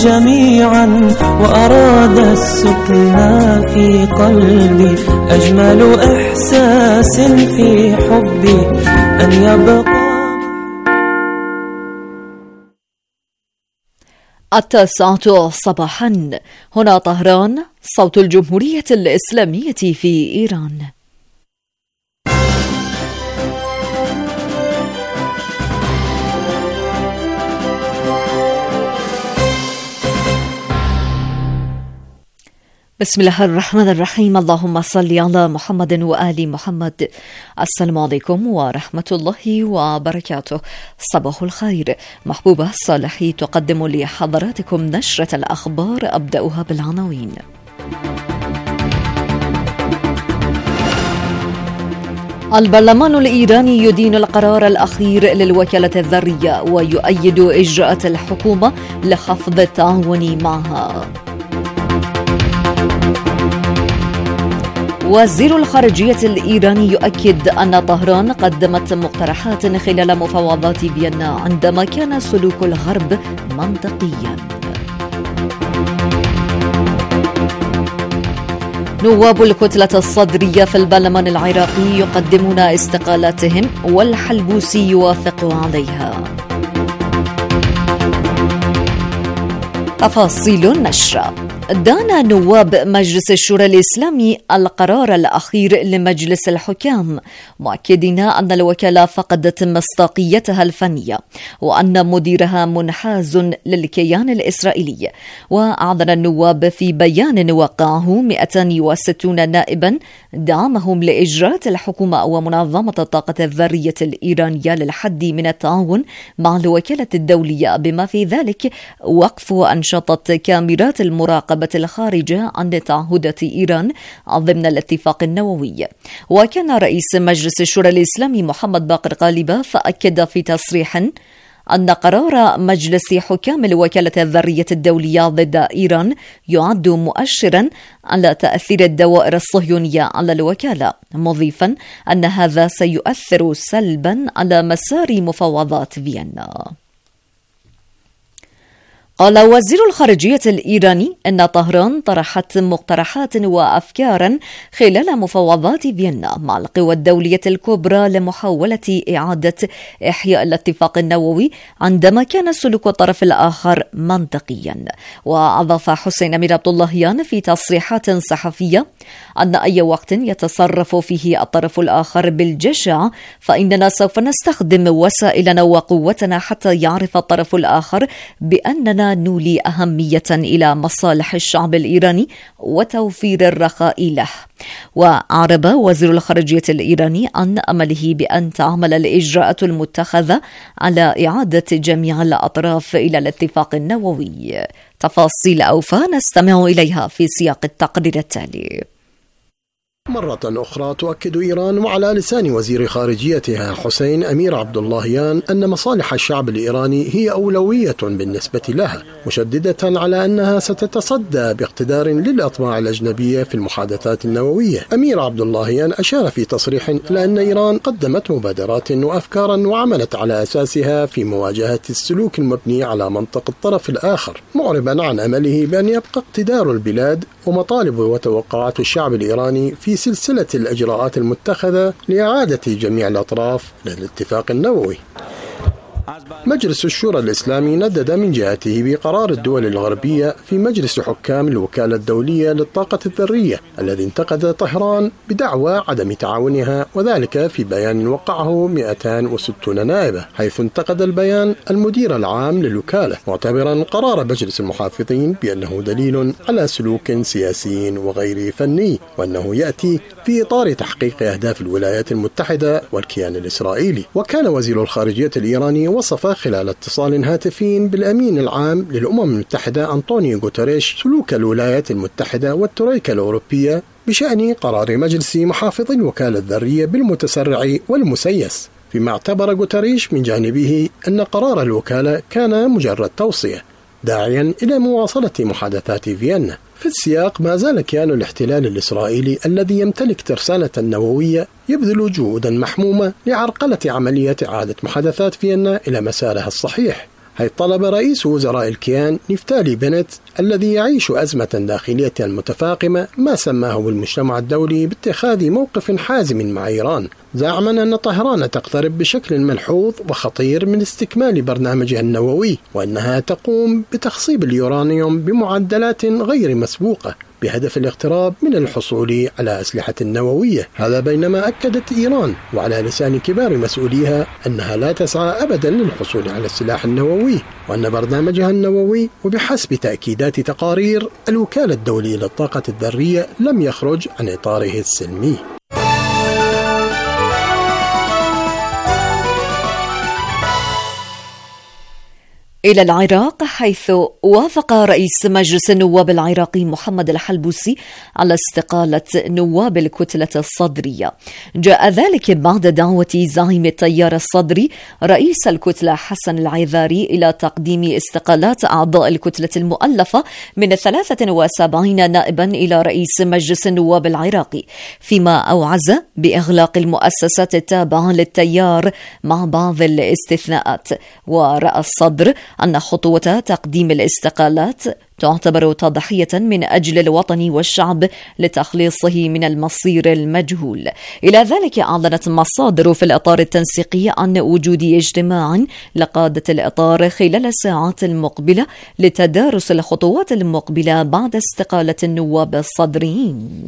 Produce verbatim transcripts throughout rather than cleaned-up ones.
جميعا وأراد السكن في قلبي. أجمل إحساس في حبي أن يبقى. التاسعة صباحا، هنا طهران، صوت الجمهورية الإسلامية في إيران. بسم الله الرحمن الرحيم. اللهم صل على محمد وآل محمد. السلام عليكم ورحمة الله وبركاته. صباح الخير. محبوبة صالحي تقدم لحضراتكم نشرة الأخبار، أبدأها بالعناوين. البرلمان الإيراني يدين القرار الأخير للوكالة الذرية ويؤيد إجراءات الحكومة لخفض التعاون معها. وزير الخارجية الإيراني يؤكد أن طهران قدمت مقترحات خلال مفاوضات فيينا عندما كان سلوك الغرب منطقيا. نواب الكتلة الصدرية في البرلمان العراقي يقدمون استقالاتهم والحلبوسي يوافق عليها. تفاصيل النشرة. دان نواب مجلس الشورى الإسلامي القرار الأخير لمجلس الحكام، مؤكدين أن الوكالة فقدت مصداقيتها الفنية وأن مديرها منحاز للكيان الإسرائيلي. وأعلن النواب في بيان وقعه مئتين وستين نائبا دعمهم لإجراءات الحكومة ومنظمة الطاقة الذرية الإيرانية للحد من التعاون مع الوكالة الدولية، بما في ذلك وقف أنشطة كاميرات المراقبة الخارجة عن تعهدات إيران ضمن الاتفاق النووي. وكان رئيس مجلس الشورى الإسلامي محمد باقر غالبة فأكد في تصريح أن قرار مجلس حكام الوكالة الذرية الدولية ضد إيران يعد مؤشرا على تأثير الدوائر الصهيونية على الوكالة، مضيفا أن هذا سيؤثر سلبا على مسار مفاوضات فيينا. قال وزير الخارجية الإيراني أن طهران طرحت مقترحات وأفكارا خلال مفاوضات فيينا مع القوى الدولية الكبرى لمحاولة إعادة إحياء الاتفاق النووي عندما كان سلوك الطرف الآخر منطقيا. وأضاف حسين أمير عبد اللهيان في تصريحات صحفية أن أي وقت يتصرف فيه الطرف الآخر بالجشع فإننا سوف نستخدم وسائلنا وقوتنا حتى يعرف الطرف الآخر بأننا نولي أهمية إلى مصالح الشعب الإيراني وتوفير الرخاء له. وأعرب وزير الخارجية الإيراني عن أمله بأن تعمل الإجراءات المتخذة على إعادة جميع الأطراف إلى الاتفاق النووي. تفاصيل أوفى نستمع إليها في سياق التقرير التالي. مرة أخرى تؤكد إيران وعلى لسان وزير خارجيتها حسين أمير عبد اللهيان أن مصالح الشعب الإيراني هي أولوية بالنسبة لها، مشددة على أنها ستتصدى باقتدار للأطماع الأجنبية في المحادثات النووية. أمير عبد اللهيان أشار في تصريح إلى أن إيران قدمت مبادرات وأفكارا وعملت على أساسها في مواجهة السلوك المبني على منطق الطرف الآخر، معربا عن أمله بأن يبقى اقتدار البلاد ومطالب وتوقعات الشعب الإيراني في سلسلة الإجراءات المتخذة لإعادة جميع الأطراف للاتفاق النووي. مجلس الشورى الإسلامي ندد من جهته بقرار الدول الغربية في مجلس حكام الوكالة الدولية للطاقة الذرية الذي انتقد طهران بدعوى عدم تعاونها، وذلك في بيان وقعه مئتين وستين نائبة، حيث انتقد البيان المدير العام للوكالة معتبرا قرار مجلس المحافظين بأنه دليل على سلوك سياسي وغير فني، وأنه يأتي في إطار تحقيق أهداف الولايات المتحدة والكيان الإسرائيلي. وكان وزير الخارجية الإيراني وصف خلال اتصال هاتفي بالأمين العام للأمم المتحدة أنطونيو غوتيريش سلوك الولايات المتحدة والترويكا الأوروبية بشأن قرار مجلس محافظ الوكالة الذرية بالمتسرع والمسيس، فيما اعتبر غوتيريش من جانبه أن قرار الوكالة كان مجرد توصية، داعيا إلى مواصلة محادثات فيينا. في السياق ما زال كيان الاحتلال الإسرائيلي الذي يمتلك ترسانة نووية يبذل جهودا محمومة لعرقلة عملية إعادة محادثات فيينا إلى مسارها الصحيح، حيث طلب رئيس وزراء الكيان نفتالي بنت الذي يعيش أزمة داخلية متفاقمة ما سماه بالمجتمع الدولي باتخاذ موقف حازم مع إيران، زعما أن طهران تقترب بشكل ملحوظ وخطير من استكمال برنامجها النووي، وأنها تقوم بتخصيب اليورانيوم بمعدلات غير مسبوقة بهدف الاقتراب من الحصول على أسلحة نووية. هذا بينما أكدت إيران وعلى لسان كبار مسؤوليها أنها لا تسعى أبدا للحصول على السلاح النووي، وأن برنامجها النووي وبحسب تأكيدات تقارير الوكالة الدولية للطاقة الذرية لم يخرج عن إطاره السلمي. إلى العراق، حيث وافق رئيس مجلس النواب العراقي محمد الحلبوسي على استقالة نواب الكتلة الصدرية. جاء ذلك بعد دعوة زعيم التيار الصدري رئيس الكتلة حسن العذاري إلى تقديم استقالات أعضاء الكتلة المؤلفة من ثلاثة وسبعين نائبا إلى رئيس مجلس النواب العراقي، فيما أوعز بإغلاق المؤسسات التابعة للتيار مع بعض الاستثناءات. ورأى الصدر أن خطوة تقديم الاستقالات تعتبر تضحية من أجل الوطن والشعب لتخليصه من المصير المجهول. إلى ذلك أعلنت مصادر في الإطار التنسيقي عن وجود اجتماع لقادة الإطار خلال الساعات المقبلة لتدارس الخطوات المقبلة بعد استقالة النواب الصدريين.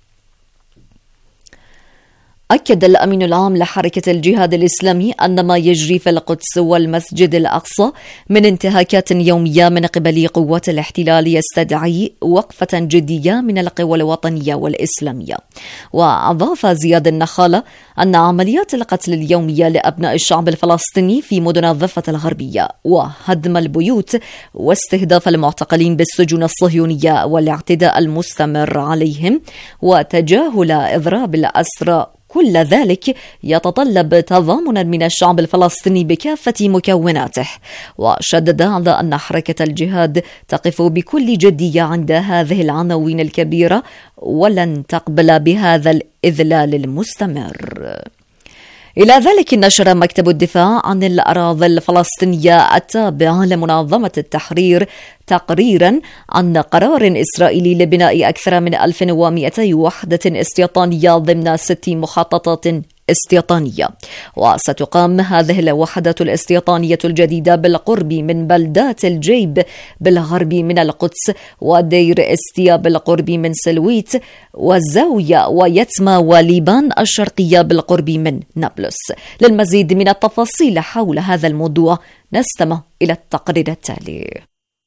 أكد الأمين العام لحركة الجهاد الإسلامي أن ما يجري في القدس والمسجد الأقصى من انتهاكات يومية من قبل قوات الاحتلال يستدعي وقفة جدية من القوى الوطنية والإسلامية. وأضاف زياد النخالة أن عمليات القتل اليومية لأبناء الشعب الفلسطيني في مدن الضفة الغربية وهدم البيوت واستهداف المعتقلين بالسجون الصهيونية والاعتداء المستمر عليهم وتجاهل إضراب الأسرى، كل ذلك يتطلب تضامنا من الشعب الفلسطيني بكافة مكوناته. وشدد على أن حركة الجهاد تقف بكل جدية عند هذه العناوين الكبيرة ولن تقبل بهذا الإذلال المستمر. إلى ذلك نشر مكتب الدفاع عن الأراضي الفلسطينية التابع لمنظمة التحرير تقريرا عن قرار إسرائيلي لبناء أكثر من ألف ومئتي وحدة استيطانية ضمن ست مخططات استيطانية. وستقام هذه الوحدات الاستيطانية الجديدة بالقرب من بلدات الجيب بالغرب من القدس ودير استيا بالقرب من سلويت والزاوية ويتما وليبان الشرقية بالقرب من نابلس. للمزيد من التفاصيل حول هذا الموضوع نستمع إلى التقرير التالي.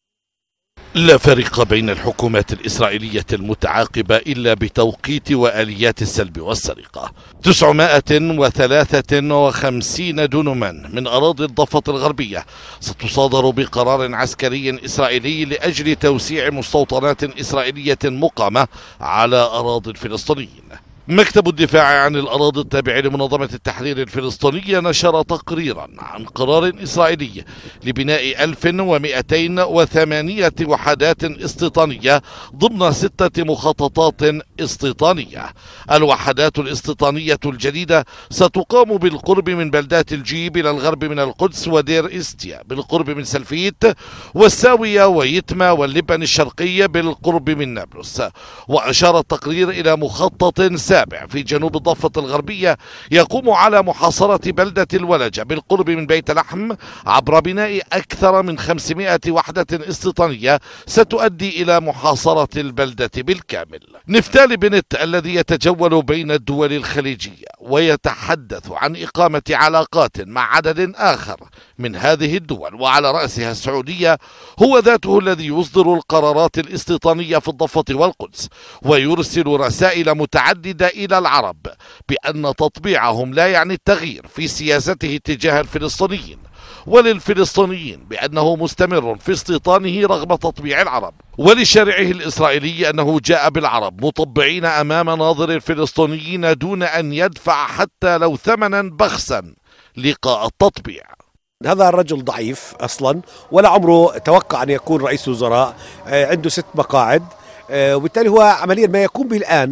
لا فرق بين الحكومات الإسرائيلية المتعاقبة إلا بتوقيت وآليات السلب والسرقة. تسعمائة وثلاثة وخمسين دنما من أراضي الضفة الغربية ستصادر بقرار عسكري إسرائيلي لأجل توسيع مستوطنات إسرائيلية مقامة على أراضي الفلسطينيين. مكتب الدفاع عن الأراضي التابع لمنظمة التحرير الفلسطينية نشر تقريرا عن قرار إسرائيلي لبناء ألف ومئتين وثمانية وحدات استيطانية ضمن ستة مخططات استيطانية. الوحدات الاستيطانية الجديدة ستقام بالقرب من بلدات الجيب إلى الغرب من القدس ودير إستيا بالقرب من سلفيت والساوية ويتما واللبن الشرقية بالقرب من نابلس. وأشار التقرير إلى مخطط سابع في جنوب الضفة الغربية يقوم على محاصرة بلدة الولجة بالقرب من بيت لحم عبر بناء أكثر من خمسمائة وحدة استيطانية ستؤدي إلى محاصرة البلدة بالكامل. نفتالي بنت الذي يتجول بين الدول الخليجية ويتحدث عن إقامة علاقات مع عدد آخر من هذه الدول وعلى رأسها السعودية هو ذاته الذي يصدر القرارات الاستيطانية في الضفة والقدس ويرسل رسائل متعددة إلى العرب بأن تطبيعهم لا يعني التغيير في سياسته تجاه الفلسطينيين، وللفلسطينيين بأنه مستمر في استيطانه رغم تطبيع العرب، ولشارعه الإسرائيلي أنه جاء بالعرب مطبعين أمام ناظر الفلسطينيين دون أن يدفع حتى لو ثمنا بخسا لقاء التطبيع. هذا الرجل ضعيف أصلا ولا عمره توقع أن يكون رئيس وزراء، عنده ست مقاعد، وبالتالي هو عمليا ما يقوم به الآن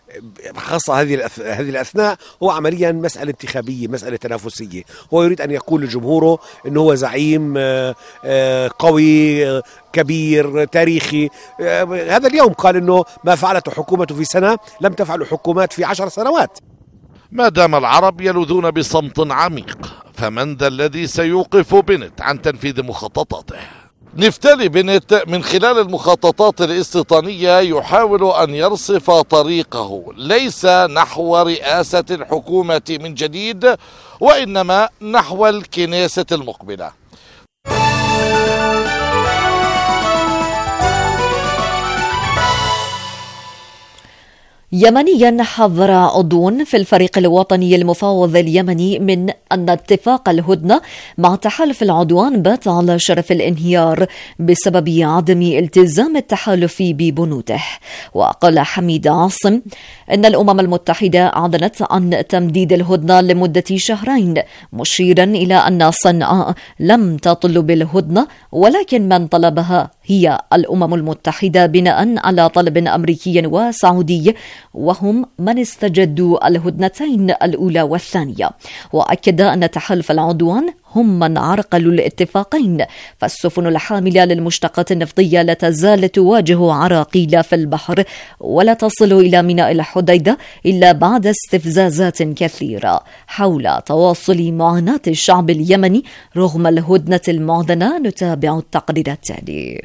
خاصة هذه هذه الأثناء هو عمليا مسألة انتخابية، مسألة تنافسية. هو يريد أن يقول لجمهوره أنه هو زعيم قوي كبير تاريخي. هذا اليوم قال أنه ما فعلته حكومته في سنة لم تفعل حكومات في عشر سنوات. ما دام العرب يلوذون بصمت عميق، فمن ذا الذي سيوقف بنت عن تنفيذ مخططاته؟ نفتالي بنت من خلال المخططات الاستيطانية يحاول أن يرصف طريقه ليس نحو رئاسة الحكومة من جديد، وإنما نحو الكنيسة المقبلة. يمنيا حذر عضو في الفريق الوطني المفاوض اليمني من أن اتفاق الهدنة مع تحالف العدوان بات على شرف الانهيار بسبب عدم التزام التحالف ببنوده. وقال حميد عاصم إن الأمم المتحدة أعلنت عن تمديد الهدنة لمدة شهرين، مشيرا إلى أن صنعاء لم تطلب الهدنة ولكن من طلبها هي الأمم المتحدة بناء على طلب أمريكي وسعودي، وهم من استجدوا الهدنتين الأولى والثانية. وأكد أن تحالف العدوان هم من عرقلوا الاتفاقين، فالسفن الحاملة للمشتقات النفطية لا تزال تواجه عراقيل في البحر ولا تصل إلى ميناء الحديدة إلا بعد استفزازات كثيرة حول تواصل معاناة الشعب اليمني رغم الهدنة المعلنة. نتابع التقرير التالي.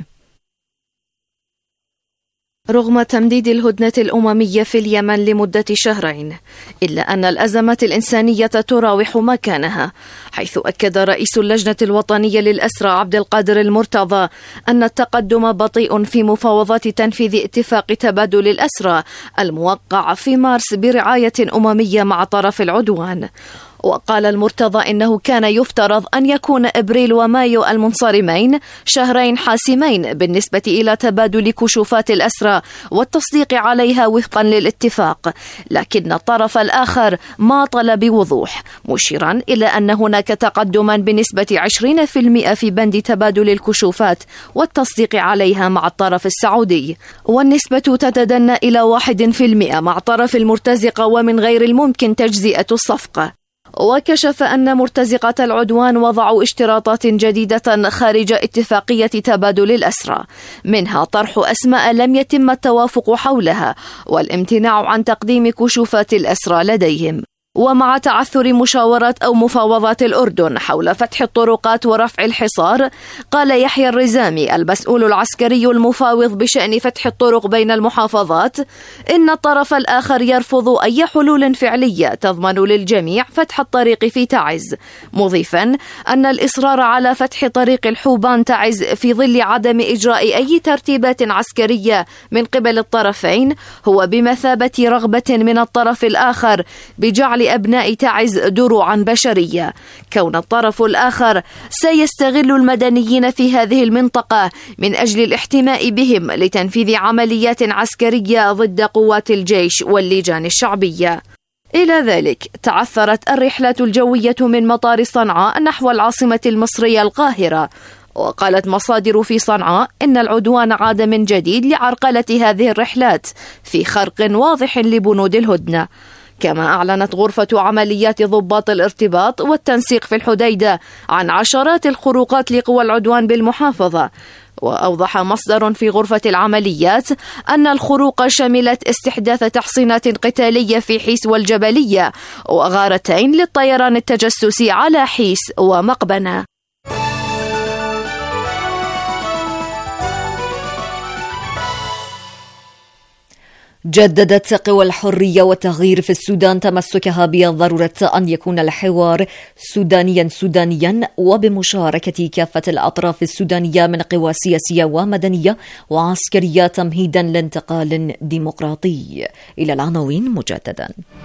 رغم تمديد الهدنة الأممية في اليمن لمدة شهرين، إلا أن الأزمات الإنسانية تراوح مكانها، حيث أكد رئيس اللجنة الوطنية للأسرى عبد القادر المرتضى أن التقدم بطيء في مفاوضات تنفيذ اتفاق تبادل الأسرى الموقع في مارس برعاية أممية مع طرف العدوان. وقال المرتضى إنه كان يفترض أن يكون إبريل ومايو المنصرمين شهرين حاسمين بالنسبة إلى تبادل كشوفات الأسرى والتصديق عليها وفقا للاتفاق، لكن الطرف الآخر ما طلب بوضوح، مشيرا إلى أن هناك تقدما بنسبة عشرين بالمئة في بند تبادل الكشوفات والتصديق عليها مع الطرف السعودي، والنسبة تتدنى إلى واحد بالمئة مع طرف المرتزقة، ومن غير الممكن تجزئة الصفقة. وكشف أن مرتزقة العدوان وضعوا اشتراطات جديدة خارج اتفاقية تبادل الأسرى، منها طرح أسماء لم يتم التوافق حولها والامتناع عن تقديم كشوفات الأسرى لديهم. ومع تعثر مشاورات أو مفاوضات الأردن حول فتح الطرقات ورفع الحصار، قال يحيى الرزامي المسؤول العسكري المفاوض بشأن فتح الطرق بين المحافظات إن الطرف الآخر يرفض أي حلول فعلية تضمن للجميع فتح الطريق في تعز، مضيفا أن الإصرار على فتح طريق الحوبان تعز في ظل عدم إجراء أي ترتيبات عسكرية من قبل الطرفين هو بمثابة رغبة من الطرف الآخر بجعل لأبناء تعز دروعا بشرية، كون الطرف الآخر سيستغل المدنيين في هذه المنطقة من أجل الاحتماء بهم لتنفيذ عمليات عسكرية ضد قوات الجيش واللجان الشعبية. إلى ذلك تعثرت الرحلات الجوية من مطار صنعاء نحو العاصمة المصرية القاهرة، وقالت مصادر في صنعاء إن العدوان عاد من جديد لعرقلة هذه الرحلات في خرق واضح لبنود الهدنة. كما أعلنت غرفة عمليات ضباط الارتباط والتنسيق في الحديدة عن عشرات الخروقات لقوى العدوان بالمحافظة. وأوضح مصدر في غرفة العمليات أن الخروق شملت استحداث تحصينات قتالية في حيس والجبلية وغارتين للطيران التجسسي على حيس ومقبنة. جددت قوى الحرية والتغيير في السودان تمسكها بضرورة أن يكون الحوار سودانيا سودانيا وبمشاركة كافة الأطراف السودانية من قوى سياسية ومدنية وعسكرية تمهيدا لانتقال ديمقراطي. إلى العناوين مجددا.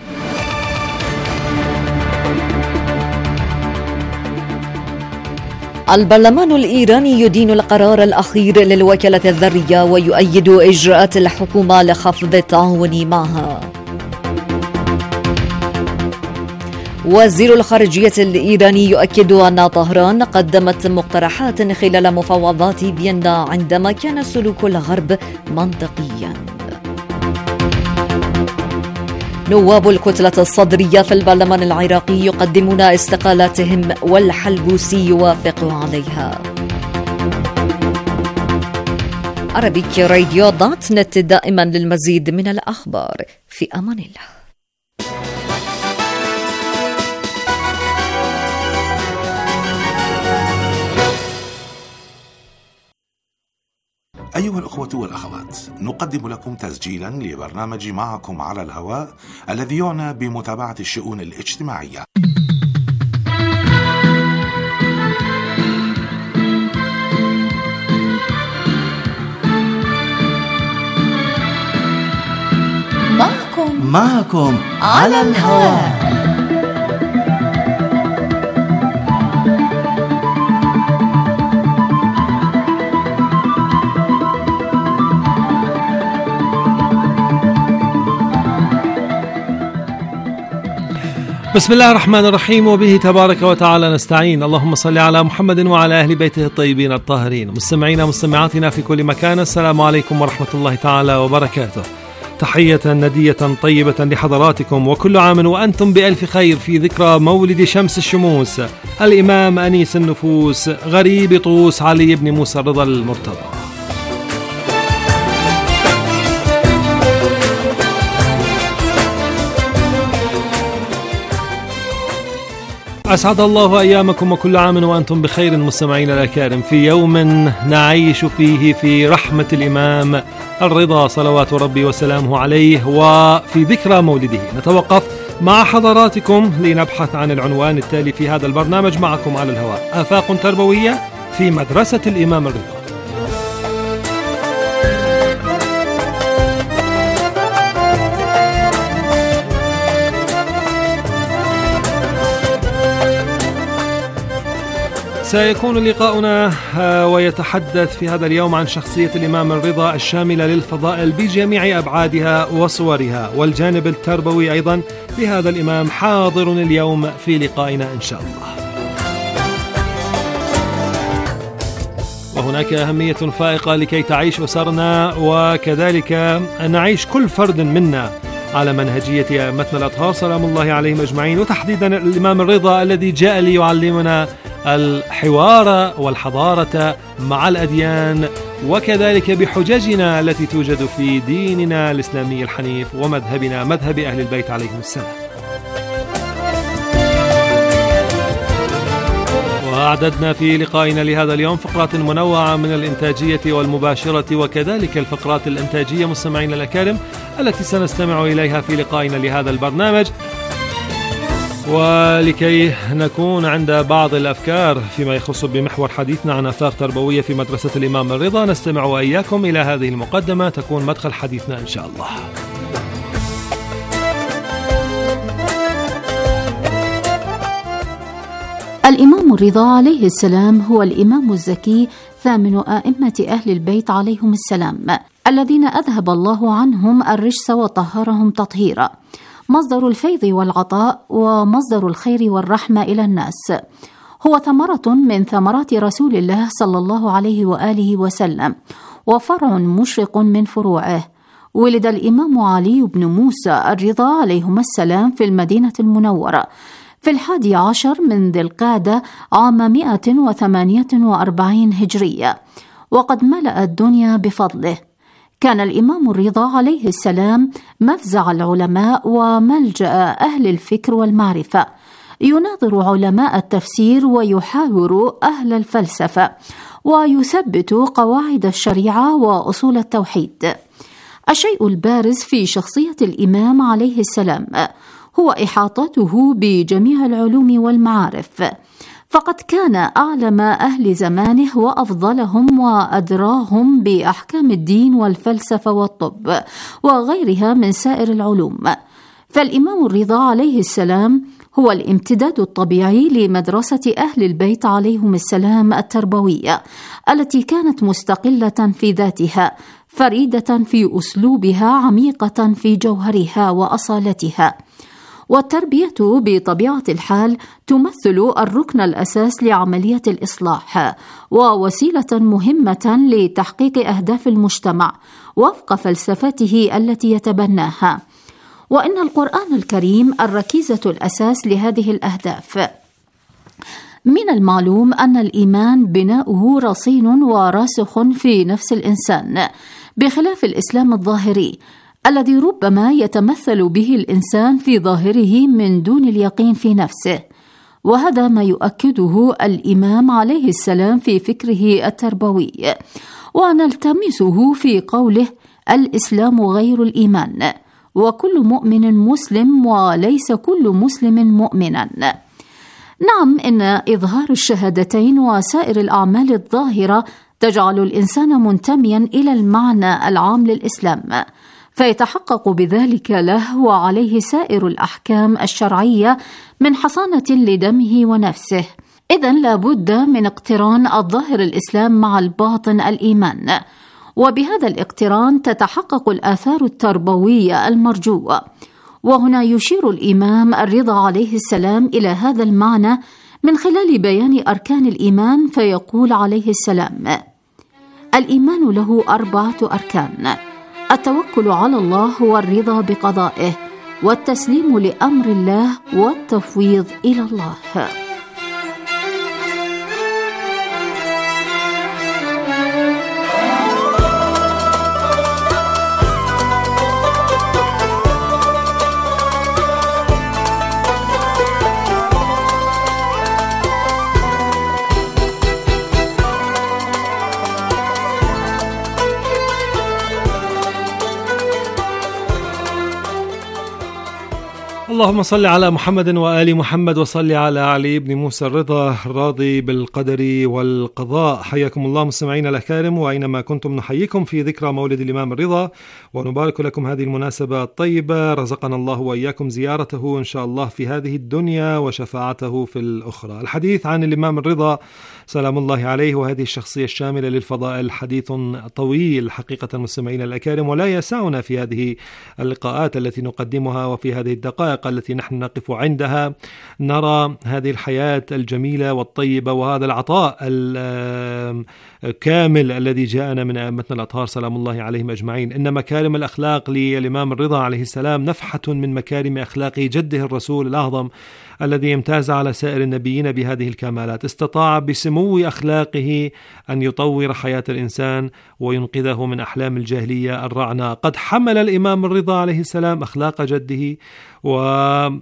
البرلمان الإيراني يدين القرار الأخير للوكالة الذرية ويؤيد إجراءات الحكومة لخفض التعاون معها. وزير الخارجية الإيراني يؤكد أن طهران قدمت مقترحات خلال مفاوضات فيينا عندما كان سلوك الغرب منطقيا. نواب الكتلة الصدرية في البرلمان العراقي يقدمون استقالاتهم والحلبوسي يوافق عليها. عربيك راديو دوت نت دائما للمزيد من الأخبار. في أمان الله. أيها الأخوة والأخوات، نقدم لكم تسجيلا لبرنامج معكم على الهواء الذي يعنى بمتابعة الشؤون الاجتماعية. معكم معكم على الهواء. بسم الله الرحمن الرحيم، وبه تبارك وتعالى نستعين. اللهم صل على محمد وعلى أهل بيته الطيبين الطاهرين. مستمعينا مستمعاتنا في كل مكان، السلام عليكم ورحمة الله تعالى وبركاته. تحية ندية طيبة لحضراتكم، وكل عام وأنتم بألف خير في ذكرى مولد شمس الشموس الإمام أنيس النفوس غريب طوس علي بن موسى الرضا المرتضى. أسعد الله أيامكم وكل عام وأنتم بخير مستمعين الأكارم، في يوم نعيش فيه في رحمة الإمام الرضا صلوات ربي وسلامه عليه، وفي ذكرى مولده نتوقف مع حضراتكم لنبحث عن العنوان التالي في هذا البرنامج معكم على الهواء: آفاق تربوية في مدرسة الإمام الرضا. سيكون لقاؤنا ويتحدث في هذا اليوم عن شخصية الإمام الرضا الشاملة للفضائل بجميع أبعادها وصورها، والجانب التربوي أيضا لهذا الإمام حاضر اليوم في لقائنا إن شاء الله. وهناك أهمية فائقة لكي تعيش أسرنا وكذلك نعيش كل فرد منا على منهجية أئمتنا الأطهار سلام الله عليهم أجمعين، وتحديدا الإمام الرضا الذي جاء ليعلمنا الحوار والحضارة مع الأديان، وكذلك بحججنا التي توجد في ديننا الإسلامي الحنيف ومذهبنا مذهب أهل البيت عليهم السلام. وأعددنا في لقائنا لهذا اليوم فقرات منوعة من الإنتاجية والمباشرة وكذلك الفقرات الإنتاجية مستمعين الأكارم التي سنستمع إليها في لقائنا لهذا البرنامج. ولكي نكون عند بعض الأفكار فيما يخص بمحور حديثنا عن آفاق تربوية في مدرسة الإمام الرضا، نستمع وإياكم إلى هذه المقدمة تكون مدخل حديثنا إن شاء الله. الإمام الرضا عليه السلام هو الإمام الزكي ثامن آئمة أهل البيت عليهم السلام، الذين أذهب الله عنهم الرجس وطهرهم تطهيرا، مصدر الفيض والعطاء ومصدر الخير والرحمة إلى الناس. هو ثمرة من ثمرات رسول الله صلى الله عليه وآله وسلم، وفرع مشرق من فروعه. ولد الإمام علي بن موسى الرضا عليهما السلام في المدينة المنورة في الحادي عشر من ذي القعدة عام مئة وثمانية وأربعين هجرية، وقد ملأ الدنيا بفضله. كان الإمام الرضا عليه السلام مفزع العلماء وملجأ أهل الفكر والمعرفة، يناظر علماء التفسير ويحاور أهل الفلسفة، ويثبت قواعد الشريعة وأصول التوحيد. الشيء البارز في شخصية الإمام عليه السلام هو إحاطته بجميع العلوم والمعارف، فقد كان أعلم أهل زمانه وأفضلهم وأدراهم بأحكام الدين والفلسفة والطب وغيرها من سائر العلوم. فالإمام الرضا عليه السلام هو الامتداد الطبيعي لمدرسة أهل البيت عليهم السلام التربوية، التي كانت مستقلة في ذاتها، فريدة في أسلوبها، عميقة في جوهرها وأصالتها. والتربية بطبيعة الحال تمثل الركن الأساس لعملية الإصلاح، ووسيلة مهمة لتحقيق أهداف المجتمع وفق فلسفته التي يتبناها. وإن القرآن الكريم الركيزة الأساس لهذه الأهداف. من المعلوم أن الإيمان بناؤه رصين وراسخ في نفس الإنسان، بخلاف الإسلام الظاهري الذي ربما يتمثل به الإنسان في ظاهره من دون اليقين في نفسه، وهذا ما يؤكده الإمام عليه السلام في فكره التربوي، ونلتمسه في قوله: الإسلام غير الإيمان، وكل مؤمن مسلم وليس كل مسلم مؤمنا. نعم، إن إظهار الشهادتين وسائر الأعمال الظاهرة تجعل الإنسان منتميا إلى المعنى العام للإسلام، فيتحقق بذلك له وعليه سائر الأحكام الشرعية من حصانة لدمه ونفسه. إذن لابد من اقتران الظاهر الإسلام مع الباطن الإيمان، وبهذا الاقتران تتحقق الآثار التربوية المرجوة. وهنا يشير الإمام الرضا عليه السلام إلى هذا المعنى من خلال بيان أركان الإيمان، فيقول عليه السلام: الإيمان له أربعة أركان: التوكل على الله والرضا بقضائه، والتسليم لأمر الله، والتفويض إلى الله. اللهم صل على محمد وآل محمد، وصل على علي بن موسى الرضا الراضي بالقدر والقضاء. حياكم الله مستمعين الأكارم، وأينما كنتم نحييكم في ذكرى مولد الإمام الرضا، ونبارك لكم هذه المناسبة الطيبة. رزقنا الله وإياكم زيارته إن شاء الله في هذه الدنيا وشفاعته في الأخرى. الحديث عن الإمام الرضا سلام الله عليه وهذه الشخصية الشاملة للفضائل حديث طويل حقيقة مستمعين الأكارم، ولا يسعنا في هذه اللقاءات التي نقدمها وفي هذه الدقائق التي نحن نقف عندها نرى هذه الحياة الجميلة والطيبة وهذا العطاء الكامل الذي جاءنا من أئمتنا الأطهار سلام الله عليهم أجمعين. إن مكارم الأخلاق للإمام الرضا عليه السلام نفحة من مكارم أخلاق جده الرسول الأعظم الذي امتاز على سائر النبيين بهذه الكمالات. استطاع بسمو أخلاقه أن يطور حياة الإنسان وينقذه من أحلام الجاهلية الرعنة. قد حمل الإمام الرضا عليه السلام أخلاق جده، وهذا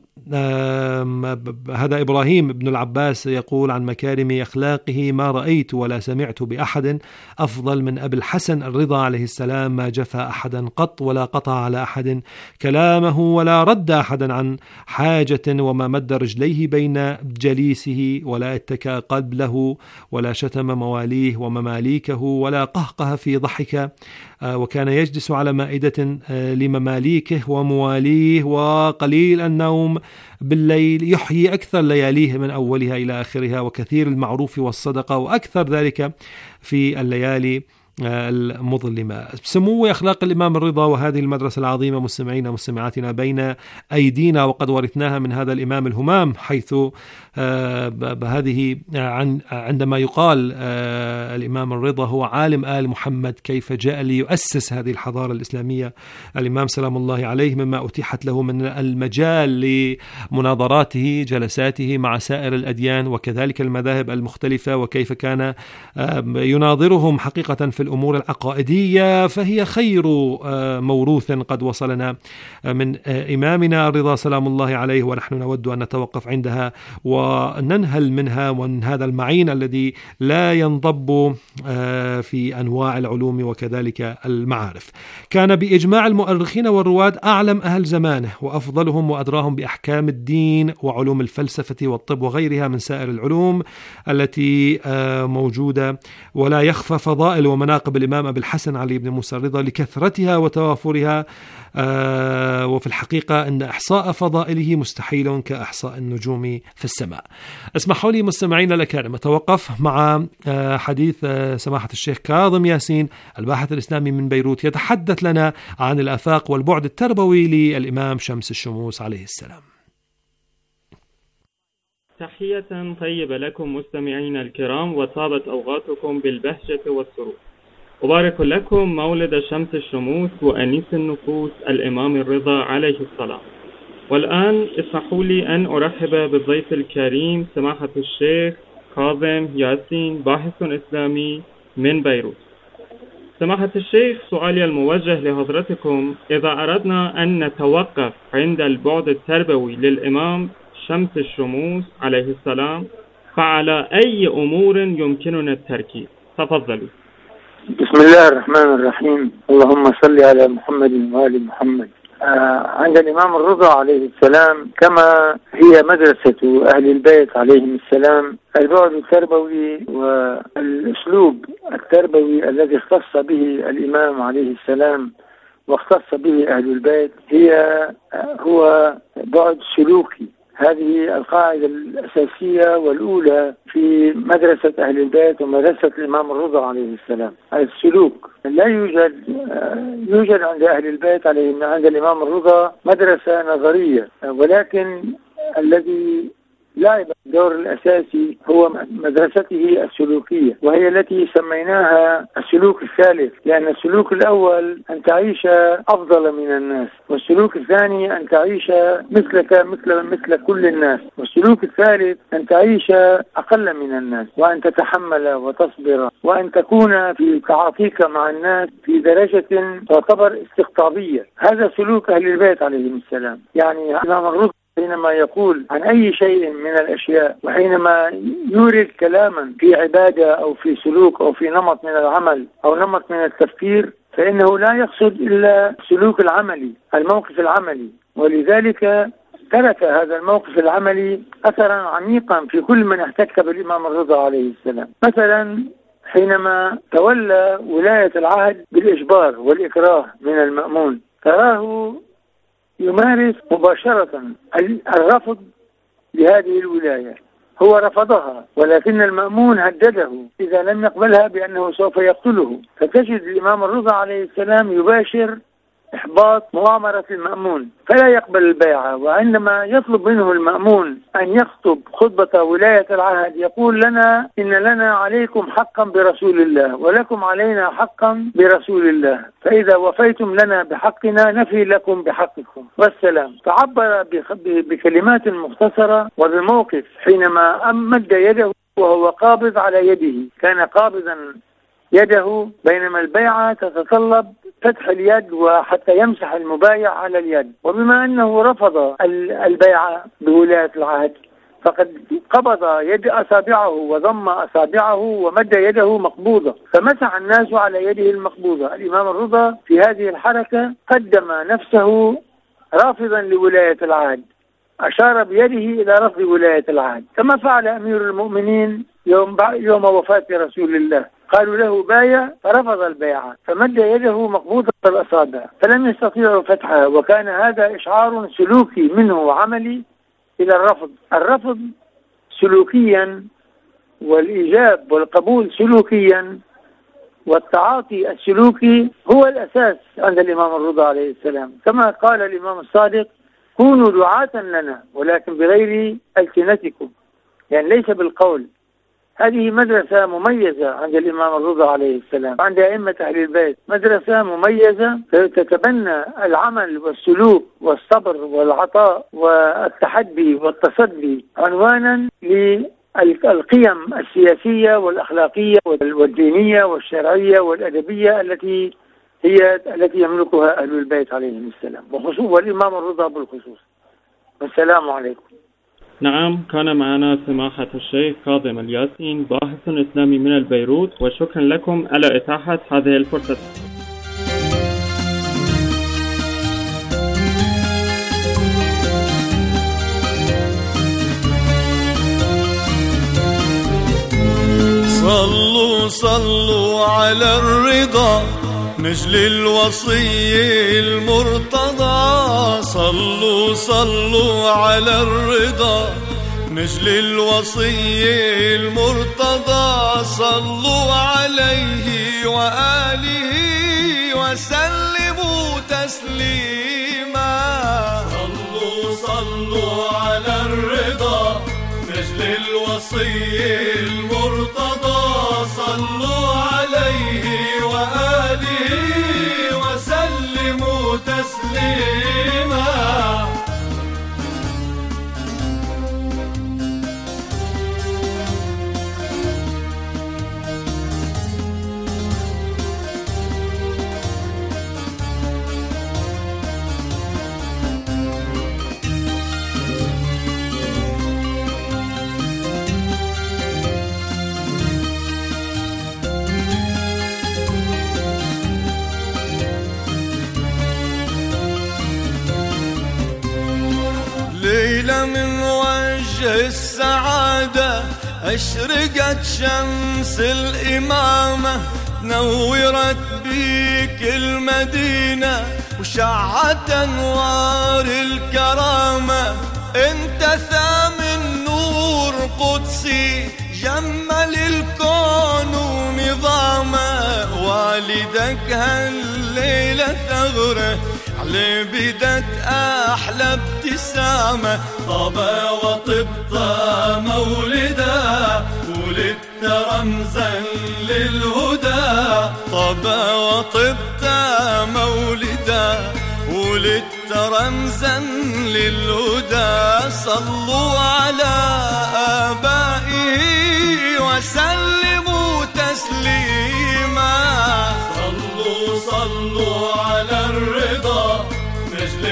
إبراهيم بن العباس يقول عن مكارم أخلاقه: ما رأيت ولا سمعت بأحد أفضل من أبي الحسن الرضا عليه السلام، ما جفى أحدا قط ولا قطع على أحد كلامه ولا رد أحدا عن حاجة، وما مد رجليه بين جليسه ولا اتكى قبله ولا شتم مواليه ومماليكه ولا قهقه في ضحك، وكان يجلس على مائدة لمماليكه ومواليه، وقليل النوم بالليل، يحيي أكثر لياليه من أولها إلى آخرها، وكثير المعروف والصدقة، وأكثر ذلك في الليالي المظلمة. سمو أخلاق الإمام الرضا وهذه المدرسة العظيمة مستمعين ومستمعاتنا بين أيدينا، وقد ورثناها من هذا الإمام الهمام، حيث هذه عندما يقال الإمام الرضا هو عالم آل محمد كيف جاء ليؤسس هذه الحضارة الإسلامية. الإمام سلام الله عليه مما أتيحت له من المجال لمناظراته جلساته مع سائر الأديان وكذلك المذاهب المختلفة، وكيف كان يناظرهم حقيقة في الأمور العقائدية، فهي خير موروث قد وصلنا من إمامنا الرضا سلام الله عليه، ونحن نود أن نتوقف عندها وننهل منها ومن هذا المعين الذي لا ينضب في أنواع العلوم وكذلك المعارف. كان بإجماع المؤرخين والرواد أعلم أهل زمانه وأفضلهم وأدراهم بأحكام الدين وعلوم الفلسفة والطب وغيرها من سائر العلوم التي موجودة، ولا يخفى فضائل ومناقب الإمام أبي الحسن علي بن موسى الرضا لكثرتها وتوافرها، آه وفي الحقيقة أن إحصاء فضائله مستحيل كإحصاء النجوم في السماء. اسمحوا لي مستمعين الأكارم أتوقف مع آه حديث آه سماحة الشيخ كاظم ياسين الباحث الإسلامي من بيروت، يتحدث لنا عن الآفاق والبعد التربوي للإمام شمس الشموس عليه السلام. تحية طيبة لكم مستمعين الكرام، وطابت أوقاتكم بالبهجة والسرور، أبارك لكم مولد شمس الشموس وأنيس النفوس الإمام الرضا عليه السلام. والآن اسمحوا لي أن أرحب بالضيف الكريم سماحة الشيخ كاظم ياسين، باحث إسلامي من بيروت. سماحة الشيخ، سؤالي الموجه لحضرتكم: إذا أردنا أن نتوقف عند البعد التربوي للإمام شمس الشموس عليه السلام، فعلى أي أمور يمكننا التركيز؟ تفضلوا. بسم الله الرحمن الرحيم. اللهم صل على محمد وآل محمد. آه عند الإمام الرضا عليه السلام كما هي مدرسة أهل البيت عليهم السلام، البعد التربوي والأسلوب التربوي الذي اختص به الإمام عليه السلام واختص به أهل البيت هي هو بعد سلوكي. هذه القاعدة الأساسية والأولى في مدرسة أهل البيت ومدرسة الإمام الرضا عليه السلام، السلوك. لا يوجد يوجد عند أهل البيت عليه عند الإمام الرضا مدرسة نظرية، ولكن الذي لعب الدور الأساسي هو مدرسته السلوكية، وهي التي سميناها السلوك الثالث، لأن السلوك الأول أن تعيش أفضل من الناس، والسلوك الثاني أن تعيش مثلك مثل مثل كل الناس، والسلوك الثالث أن تعيش أقل من الناس، وأن تتحمل وتصبر، وأن تكون في تعاطيك مع الناس في درجة تعتبر استقطابية. هذا سلوك أهل البيت عليهم السلام. يعني الإمام الرضا حينما يقول عن أي شيء من الأشياء، وحينما يورد كلاما في عبادة أو في سلوك أو في نمط من العمل أو نمط من التفكير، فإنه لا يقصد إلا السلوك العملي، الموقف العملي، ولذلك ترك هذا الموقف العملي أثرا عميقا في كل من احتك بالإمام الرضا عليه السلام. مثلا حينما تولى ولاية العهد بالإجبار والإكراه من المأمون، تراه يمارس مباشرة الرفض لهذه الولاية. هو رفضها، ولكن المأمون هدده إذا لم يقبلها بأنه سوف يقتله. فتجد الإمام الرضا عليه السلام يباشر إحباط مؤامرة المأمون فلا يقبل البيعة. وعندما يطلب منه المأمون أن يخطب خطبة ولاية العهد يقول لنا إن لنا عليكم حقا برسول الله ولكم علينا حقا برسول الله، فإذا وفيتم لنا بحقنا نفي لكم بحقكم والسلام. فعبر بكلمات مختصرة وبموقف حينما مد يده وهو قابض على يده، كان قابضا يده، بينما البيعة تتطلب فتح اليد وحتى يمسح المبايع على اليد. وبما أنه رفض البيعة بولاية العهد فقد قبض يد أصابعه وضم أصابعه ومد يده مقبوضة، فمسح الناس على يده المقبوضة. الإمام الرضا في هذه الحركة قدم نفسه رافضا لولاية العهد، أشار بيده إلى رفض ولاية العهد، كما فعل أمير المؤمنين يوم, يوم وفاة رسول الله. قالوا له بايع فرفض البيعة، فمد يده مقبوضة الأصابع فلم يستطيعوا فتحها، وكان هذا إشعار سلوكي منه عملي إلى الرفض. الرفض سلوكيا والإيجاب والقبول سلوكيا والتعاطي السلوكي هو الأساس عند الإمام الرضا عليه السلام. كما قال الإمام الصادق: كونوا دعاة لنا ولكن بغير ألسنتكم، يعني ليس بالقول. هذه مدرسة مميزة عند الإمام الرضا عليه السلام، عند أئمة أهل البيت مدرسة مميزة تتبنى العمل والسلوك والصبر والعطاء والتحدي والتصدي عنوانا للقيم السياسية والأخلاقية والدينية والشرعية والأدبية التي هي التي يملكها أهل البيت عليهم السلام، وخصوصا والإمام الرضا بالخصوص. والسلام عليكم. نعم، كان معنا سماحة الشيخ كاظم الياسين، باحث إسلامي من البيروت، وشكرا لكم على إتاحة هذه الفرصة. صلوا صلوا على الرضا نجل الوصي المرتضى، صلوا صلوا على الرضا نجل الوصي المرتضى، صلوا عليه وآله وسلموا تسليما. صلوا صلوا على الرضا نجل الوصي المرتضى، صلوا عليه وآله تسليما. ليلة من وجه السعادة أشرقت شمس الإمامة، نورت بيك المدينة وشعت أنوار الكرامة. انت ثامن نور قدسي جمل الكون ونظامه، والدك هالليلة ثغره على بدت أحلى ابتسامة. طاب وطبت مولدا ولدت رمزا للهدى. طاب وطبت مولدا ولدت رمزا للهدى. صلوا على آبائه وسلموا تسليما. صلوا صلوا على الرضا نجل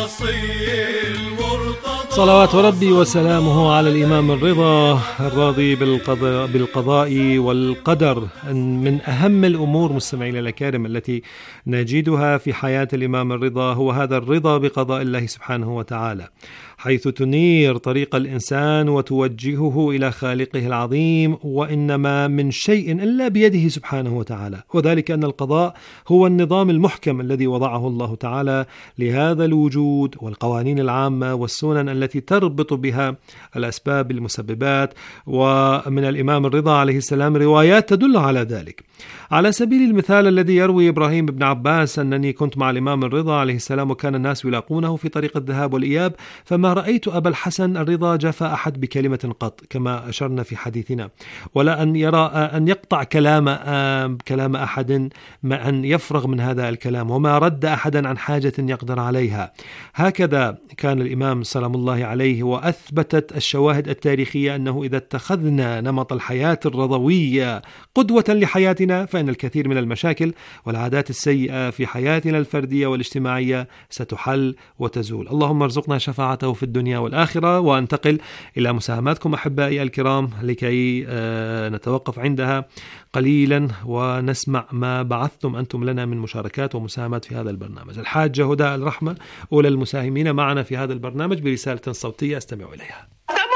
الوصي المرتضى. صلوات ربي وسلامه على الإمام الرضا الراضي بالقضاء, بالقضاء والقدر. من أهم الأمور مستمعين الأكارم التي نجدها في حياة الإمام الرضا هو هذا الرضا بقضاء الله سبحانه وتعالى، حيث تنير طريق الإنسان وتوجهه إلى خالقه العظيم، وإنما من شيء إلا بيده سبحانه وتعالى، وذلك أن القضاء هو النظام المحكم الذي وضعه الله تعالى لهذا الوجود، والقوانين العامة والسنن التي تربط بها الأسباب المسببات. ومن الإمام الرضا عليه السلام روايات تدل على ذلك. على سبيل المثال الذي يروي إبراهيم بن عباس أنني كنت مع الإمام الرضا عليه السلام وكان الناس يلاقونه في طريق الذهاب والإياب، فما رأيت أبا الحسن الرضا جفى أحد بكلمة قط كما أشرنا في حديثنا، ولا أن يرى أن يقطع كلام كلام أحد مع أن يفرغ من هذا الكلام، وما رد أحدا عن حاجة يقدر عليها. هكذا كان الإمام سلام الله عليه، وأثبتت الشواهد التاريخية أنه إذا اتخذنا نمط الحياة الرضوية قدوة لحياتنا فإن الكثير من المشاكل والعادات السيئة في حياتنا الفردية والاجتماعية ستحل وتزول. اللهم ارزقنا شفاعته في الدنيا والآخرة. وأنتقل إلى مساهماتكم أحبائي الكرام لكي نتوقف عندها قليلا ونسمع ما بعثتم أنتم لنا من مشاركات ومساهمات في هذا البرنامج. الحاجة هدى الرحمة أولى المساهمين معنا في هذا البرنامج برسالة صوتية استمع إليها.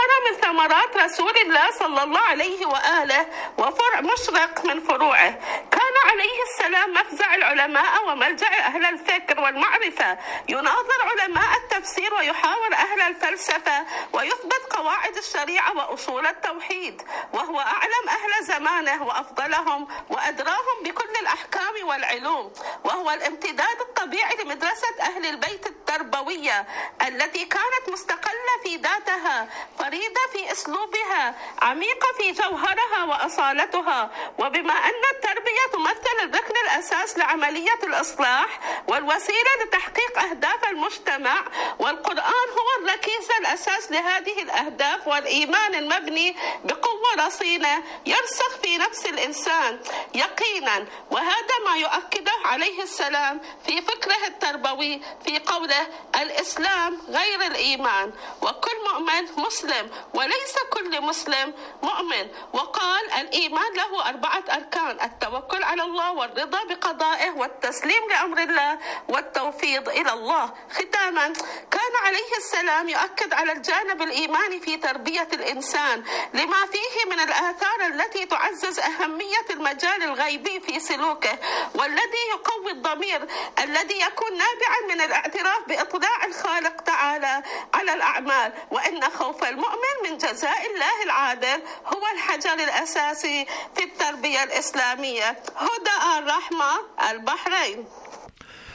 ثمرات رسول الله صلى الله عليه وآله وفرع مشرق من فروعه. كان عليه السلام مفزع العلماء وملجأ أهل الفكر والمعرفة، يناظر علماء التفسير ويحاور أهل الفلسفة ويثبت قواعد الشريعة وأصول التوحيد، وهو أعلم أهل زمانه وأفضلهم وأدراهم بكل الأحكام والعلوم، وهو الامتداد الطبيعي لمدرسة أهل البيت التربوية التي كانت مستقلة في ذاتها، فريدة في أسلوبها، عميقة في جوهرها وأصالتها. وبما أن التربية تمثل الركن الأساس لعملية الإصلاح والوسيلة لتحقيق أهداف المجتمع، والقرآن هو الركيزة الأساس لهذه الأهداف، والإيمان المبني بقوة رصينة يرسخ في نفس الإنسان يقينا. وهذا ما يؤكده عليه السلام في فكره التربوي في قوله: الإسلام غير الإيمان، وكل مؤمن مسلم وليس كل مسلم مؤمن. وقال: الإيمان له أربعة أركان: التوكل على الله والرضا بقضائه والتسليم لأمر الله والتوفيض إلى الله. ختاما، كان عليه السلام يؤكد على الجانب الإيماني في تربية الإنسان لما فيه من الآثار التي تعزز أهمية المجال الغيبي في سلوكه، والذي يقوي الضمير الذي يكون نابعا من الاعتراف بإطلاع الخالق تعالى على الأعمال، وإن خوف المؤمن من جزاء الله العادل هو الحجر الأساسي في التربية الإسلامية. هدى الرحمة، البحرين.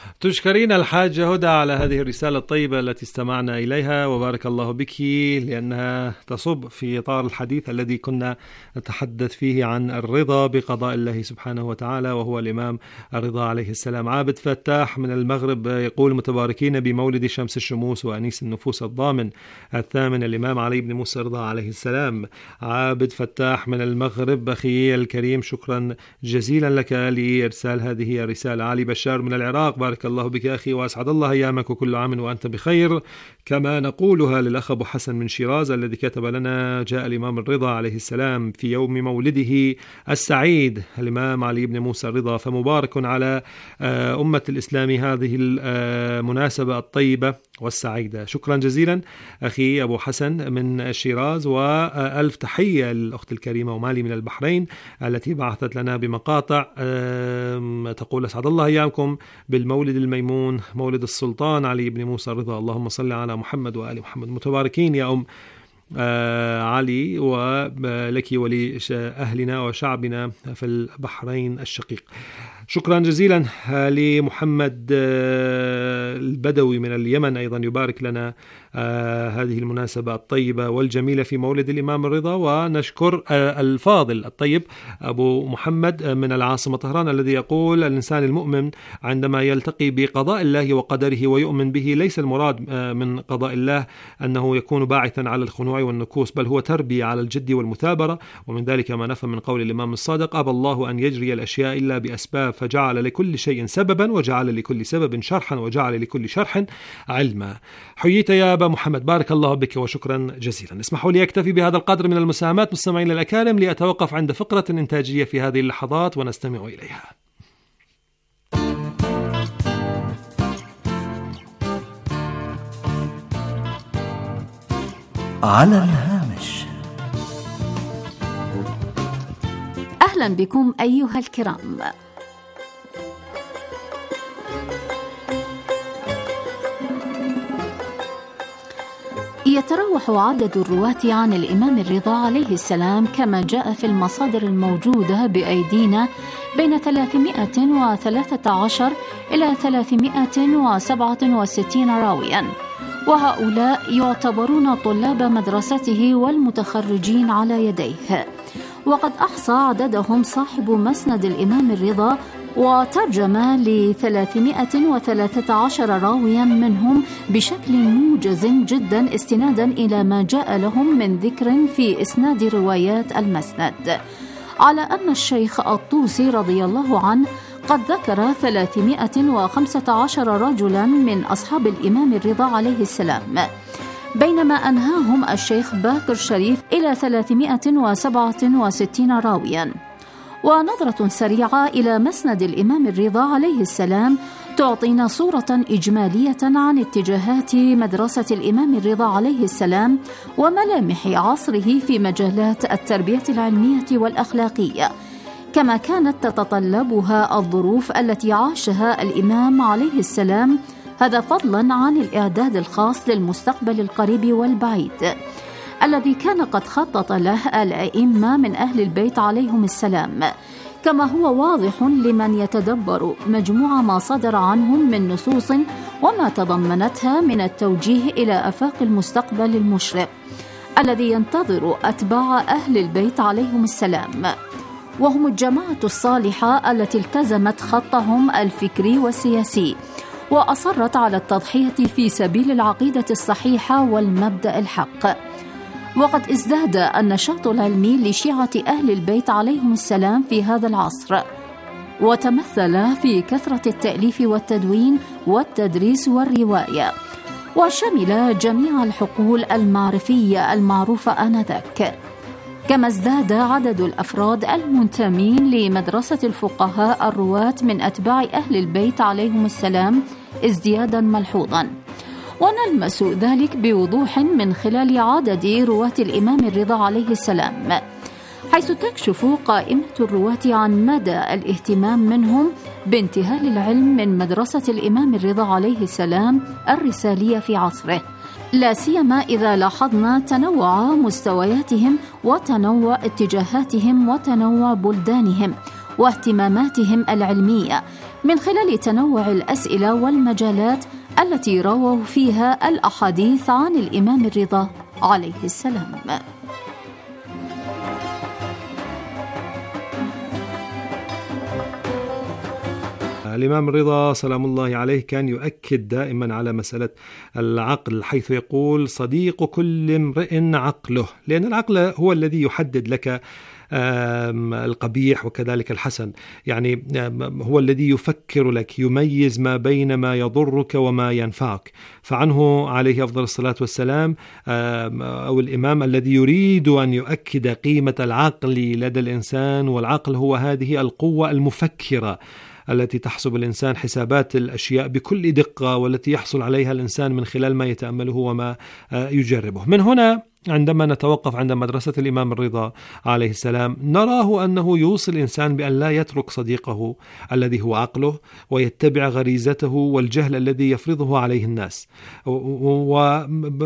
تشكرين الحاجة هدى على هذه الرسالة الطيبة التي استمعنا إليها، وبارك الله بك لأنها تصب في إطار الحديث الذي كنا نتحدث فيه عن الرضا بقضاء الله سبحانه وتعالى، وهو الإمام الرضا عليه السلام. عابد فتاح من المغرب يقول: متباركين بمولد شمس الشموس وأنيس النفوس الضامن الثامن الإمام علي بن موسى الرضا عليه السلام. عابد فتاح من المغرب أخي الكريم، شكرا جزيلا لك لإرسال هذه الرسالة. علي بشار من العراق: بارك الله بك أخي وأسعد الله أيامك وكل عام وأنت بخير. كما نقولها للأخ أبو حسن من شيراز الذي كتب لنا: جاء الإمام الرضا عليه السلام في يوم مولده السعيد الإمام علي بن موسى الرضا، فمبارك على أمة الإسلام هذه المناسبة الطيبة والسعيدة. شكرا جزيلا أخي أبو حسن من شيراز، وألف تحية للأخت الكريمة ومالي من البحرين التي بعثت لنا بمقاطع تقول: أسعد الله أيامكم بالمولد الميمون مولد السلطان علي بن موسى الرضا، اللهم صل على محمد وآل محمد. متباركين يا أم آه علي، ولك ولأهلنا وشعبنا في البحرين الشقيق. شكرا جزيلا لمحمد آه البدوي من اليمن، أيضا يبارك لنا آه هذه المناسبة الطيبة والجميلة في مولد الإمام الرضا. ونشكر آه الفاضل الطيب أبو محمد من العاصمة طهران الذي يقول: الإنسان المؤمن عندما يلتقي بقضاء الله وقدره ويؤمن به، ليس المراد آه من قضاء الله أنه يكون باعثا على الخنوع والنكوس، بل هو تربية على الجد والمثابرة. ومن ذلك ما نفهم من قول الإمام الصادق: أبى الله أن يجري الأشياء إلا بأسباب، فجعل لكل شيء سببا وجعل لكل سبب شرحا وجعل لكل شرح علما. حييت يا أبا محمد، بارك الله بك وشكرا جزيلا. اسمحوا لي أكتفي بهذا القدر من المساهمات مستمعين الأكارم لأتوقف عند فقرة إنتاجية في هذه اللحظات ونستمع إليها. على الهامش. أهلا بكم أيها الكرام. يتراوح عدد الرواة عن الإمام الرضا عليه السلام كما جاء في المصادر الموجودة بأيدينا بين ثلاثمائة وثلاثة عشر إلى ثلاثمائة وسبعة وستين راوياً، وهؤلاء يعتبرون طلاب مدرسته والمتخرجين على يديه. وقد أحصى عددهم صاحب مسند الإمام الرضا وترجم لثلاثمائة وثلاثة عشر راويا منهم بشكل موجز جدا، استنادا إلى ما جاء لهم من ذكر في إسناد روايات المسند، على أن الشيخ الطوسي رضي الله عنه قد ذكر ثلاثمائة وخمسة عشر رجلا من أصحاب الإمام الرضا عليه السلام، بينما أنهاهم الشيخ باكر شريف إلى ثلاثمائة وسبعة وستين راويا. ونظرة سريعة إلى مسند الإمام الرضا عليه السلام تعطينا صورة إجمالية عن اتجاهات مدرسة الإمام الرضا عليه السلام وملامح عصره في مجالات التربية العلمية والأخلاقية، كما كانت تتطلبها الظروف التي عاشها الإمام عليه السلام، هذا فضلا عن الإعداد الخاص للمستقبل القريب والبعيد الذي كان قد خطط له الأئمة من أهل البيت عليهم السلام، كما هو واضح لمن يتدبر مجموع ما صدر عنهم من نصوص وما تضمنتها من التوجيه إلى آفاق المستقبل المشرق الذي ينتظر أتباع أهل البيت عليهم السلام، وهم الجماعة الصالحة التي التزمت خطهم الفكري والسياسي وأصرت على التضحية في سبيل العقيدة الصحيحة والمبدأ الحق. وقد ازداد النشاط العلمي لشيعة أهل البيت عليهم السلام في هذا العصر، وتمثل في كثرة التأليف والتدوين والتدريس والرواية، وشمل جميع الحقول المعرفية المعروفة آنذاك. كما ازداد عدد الأفراد المنتمين لمدرسة الفقهاء الرواة من أتباع أهل البيت عليهم السلام ازديادا ملحوظا، ونلمس ذلك بوضوح من خلال عدد رواة الإمام الرضا عليه السلام، حيث تكشف قائمة الرواة عن مدى الاهتمام منهم بانتهال العلم من مدرسة الإمام الرضا عليه السلام الرسالية في عصره، لا سيما إذا لاحظنا تنوع مستوياتهم وتنوع اتجاهاتهم وتنوع بلدانهم واهتماماتهم العلمية، من خلال تنوع الأسئلة والمجالات التي رووا فيها الأحاديث عن الإمام الرضا عليه السلام. الإمام الرضا سلام الله عليه كان يؤكد دائما على مسألة العقل، حيث يقول: صديق كل امرئ عقله، لأن العقل هو الذي يحدد لك القبيح وكذلك الحسن، يعني هو الذي يفكر لك، يميز ما بين ما يضرك وما ينفعك. فعنه عليه أفضل الصلاة والسلام أو الإمام الذي يريد أن يؤكد قيمة العقل لدى الإنسان، والعقل هو هذه القوة المفكرة التي تحسب الإنسان حسابات الأشياء بكل دقة، والتي يحصل عليها الإنسان من خلال ما يتأمله وما يجربه. من هنا عندما نتوقف عند مدرسة الإمام الرضا عليه السلام، نراه أنه يوصي الإنسان بأن لا يترك صديقه الذي هو عقله ويتبع غريزته والجهل الذي يفرضه عليه الناس. و...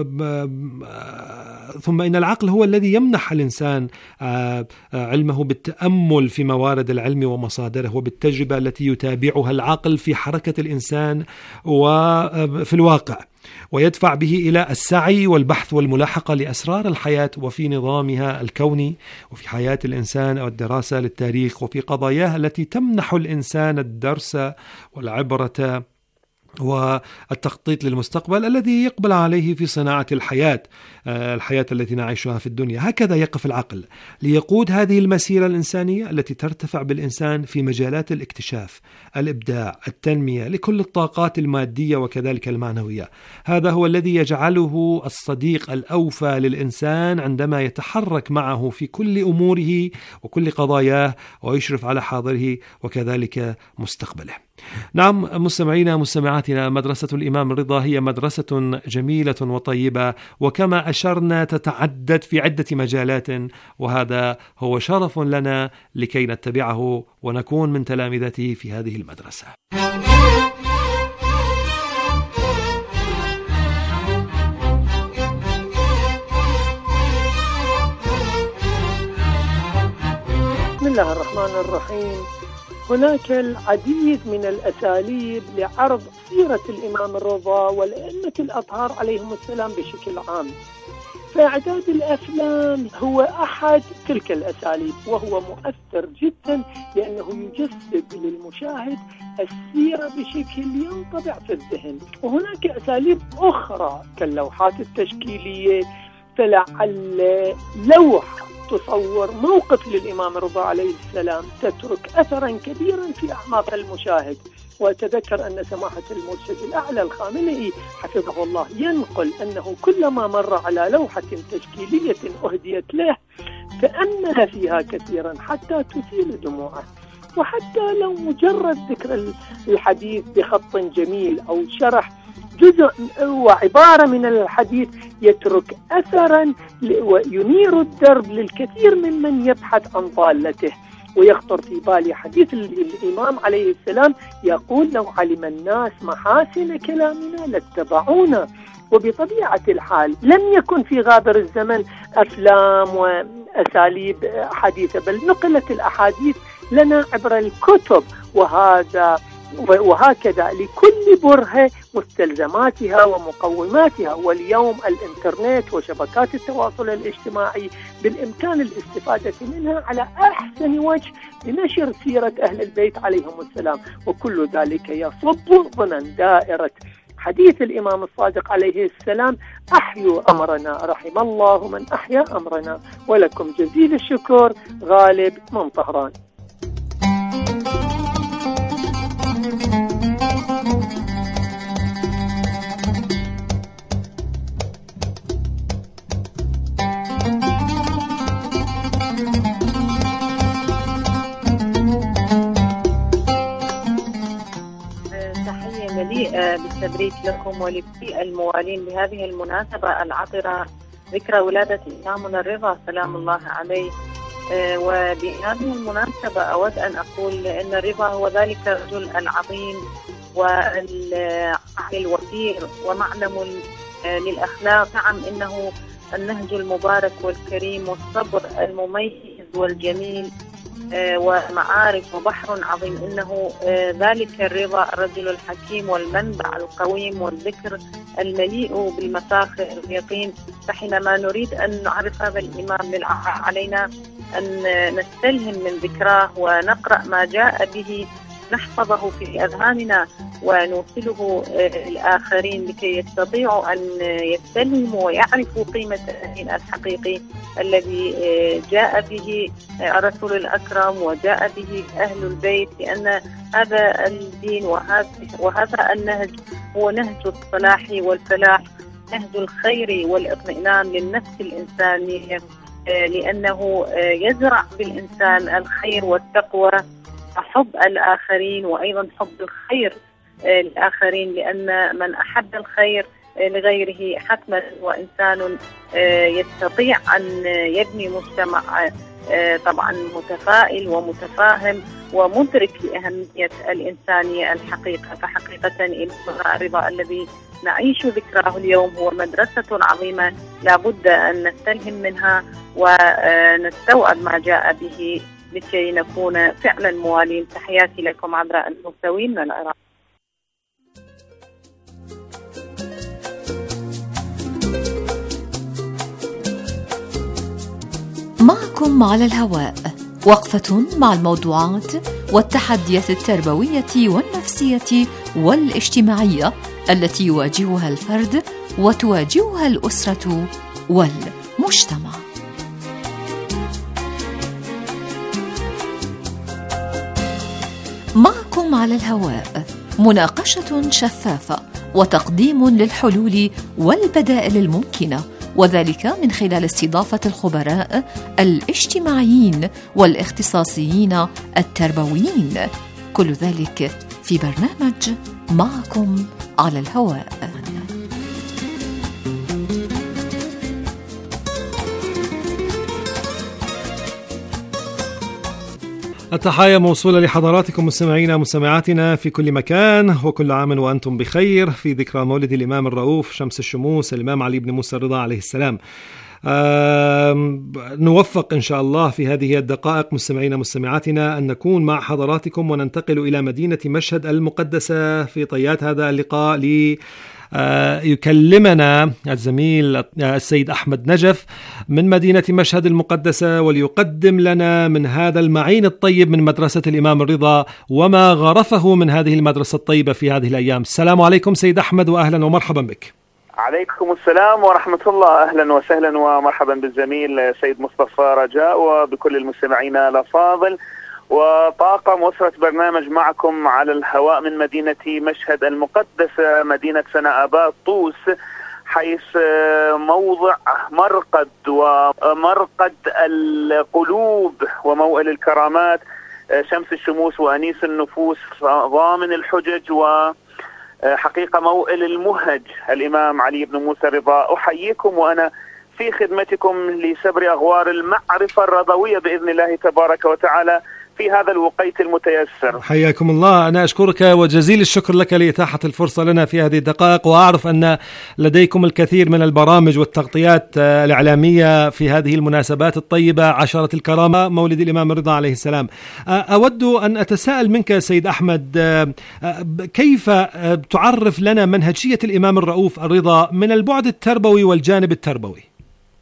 ثم إن العقل هو الذي يمنح الإنسان علمه بالتأمل في موارد العلم ومصادره، وبالتجربة التي يتابعها العقل في حركة الإنسان وفي الواقع، ويدفع به إلى السعي والبحث والملاحقة لأسرار الحياة وفي نظامها الكوني، وفي حياة الإنسان أو الدراسة للتاريخ، وفي قضاياه التي تمنح الإنسان الدرس والعبرة والتخطيط للمستقبل الذي يقبل عليه في صناعة الحياة الحياة التي نعيشها في الدنيا. هكذا يقف العقل ليقود هذه المسيرة الإنسانية التي ترتفع بالإنسان في مجالات الاكتشاف، الإبداع، التنمية لكل الطاقات المادية وكذلك المعنوية. هذا هو الذي يجعله الصديق الأوفى للإنسان عندما يتحرك معه في كل أموره وكل قضاياه، ويشرف على حاضره وكذلك مستقبله. نعم مستمعينا مستمعاتنا، مدرسة الإمام الرضا هي مدرسة جميلة وطيبة، وكما أشرنا تتعدد في عدة مجالات، وهذا هو شرف لنا لكي نتبعه ونكون من تلامذته في هذه المدرسة. بسم الله الرحمن الرحيم. هناك العديد من الأساليب لعرض سيرة الإمام الرضا والأئمة الأطهار عليهم السلام بشكل عام، فإعداد الأفلام هو أحد تلك الأساليب، وهو مؤثر جدا لأنه يجسد للمشاهد السيرة بشكل ينطبع في الذهن. وهناك أساليب أخرى كاللوحات التشكيلية، فلعل لوحة تصور موقف للإمام الرضا عليه السلام تترك أثرا كبيرا في أعماق المشاهد. وأتذكر أن سماحة المرشد الأعلى الخامنئي حفظه الله ينقل أنه كلما مر على لوحة تشكيلية أهديت له تأمل فيها كثيرا حتى تثير دموعه، وحتى لو مجرد ذكر الحديث بخط جميل أو شرح جزء وعبارة من الحديث يترك أثرا وينير الدرب للكثير ممن يبحث عن ضالته. ويخطر في بالي حديث الإمام عليه السلام يقول: لو علم الناس محاسن كلامنا لاتبعونا. وبطبيعة الحال لم يكن في غابر الزمن أفلام وأساليب حديثة، بل نقلت الأحاديث لنا عبر الكتب، وهذا وهكذا لكل برهة مستلزماتها ومقوماتها. واليوم الإنترنت وشبكات التواصل الاجتماعي بالإمكان الاستفادة منها على أحسن وجه لنشر سيرة أهل البيت عليهم السلام، وكل ذلك يصب ضمن دائرة حديث الإمام الصادق عليه السلام: أحيوا أمرنا رحم الله من أحيا أمرنا. ولكم جزيل الشكر. غالب من طهران. بالتبريك لكم ولكل الموالين بهذه المناسبة العطرة ذكرى ولادة إمامنا الرضا سلام الله عليه. وبهذه المناسبة أود أن أقول أن الرضا هو ذلك الرجل العظيم والعقل الوفير ومعلم للأخلاق. نعم إنه النهج المبارك والكريم والصبر المميز والجميل ومعارف وبحر عظيم. إنه ذلك الرضا الرجل الحكيم والمنبع القويم والذكر المليء بالمفاخر واليقين. فحينما نريد أن نعرف هذا الإمام للعقل علينا أن نستلهم من ذكراه ونقرأ ما جاء به، نحفظه في أذهاننا ونوصله للآخرين لكي يستطيعوا أن يستلهموا ويعرفوا قيمة الدين الحقيقي الذي جاء به الرسول الأكرم وجاء به أهل البيت، لأن هذا الدين وهذا النهج هو نهج الصلاح والفلاح، نهج الخير والإطمئنان للنفس الإنسانية، لأنه يزرع بالإنسان الخير والتقوى وحب الآخرين وأيضا حب الخير للآخرين، لأن من أحب الخير لغيره حتما وإنسان يستطيع أن يبني مجتمع طبعا متفائل ومتفاهم ومدرك لأهمية الإنسانية الحقيقة. فحقيقة الرضا الذي نعيش ذكراه اليوم هو مدرسة عظيمة لابد أن نستلهم منها ونستوعب ما جاء به لكي نكون فعلا موالين. تحياتي لكم عبر المستوين من العراق. معكم على الهواء وقفة مع الموضوعات والتحديات التربوية والنفسية والاجتماعية التي يواجهها الفرد وتواجهها الأسرة والمجتمع. معكم على الهواء مناقشة شفافة وتقديم للحلول والبدائل الممكنة، وذلك من خلال استضافة الخبراء الاجتماعيين والاختصاصيين التربويين، كل ذلك في برنامج معكم على الهواء. التحايا موصولة لحضراتكم مستمعينا مستمعاتنا في كل مكان، وكل عام وأنتم بخير في ذكرى مولد الإمام الرؤوف شمس الشموس الإمام علي بن موسى الرضا عليه السلام. نوفق إن شاء الله في هذه الدقائق مستمعينا مستمعاتنا أن نكون مع حضراتكم وننتقل إلى مدينة مشهد المقدسة في طيات هذا اللقاء لي يكلمنا الزميل السيد أحمد نجف من مدينة مشهد المقدسة، وليقدم لنا من هذا المعين الطيب من مدرسة الإمام الرضا وما غرفه من هذه المدرسة الطيبة في هذه الأيام. السلام عليكم سيد أحمد وأهلا ومرحبا بك. عليكم السلام ورحمة الله، أهلا وسهلا ومرحبا بالزميل سيد مصطفى رجاء وبكل المستمعين الأفاضل وطاقم أسرة برنامج معكم على الهواء من مدينة مشهد المقدسة، مدينة سنا آباد طوس، حيث موضع مرقد ومرقد القلوب وموئل الكرامات، شمس الشموس وأنيس النفوس، ضامن الحجج وحقيقة موئل المهج الإمام علي بن موسى الرضا. أحييكم وأنا في خدمتكم لسبر أغوار المعرفة الرضوية بإذن الله تبارك وتعالى في هذا الوقيت المتيسر. حياكم الله، أنا أشكرك وجزيل الشكر لك لإتاحة الفرصة لنا في هذه الدقائق، وأعرف أن لديكم الكثير من البرامج والتغطيات الإعلامية في هذه المناسبات الطيبة، عشرة الكرامة، مولد الإمام الرضا عليه السلام. أود أن أتساءل منك سيد أحمد، كيف تعرف لنا منهجية الإمام الرؤوف الرضا من البعد التربوي والجانب التربوي؟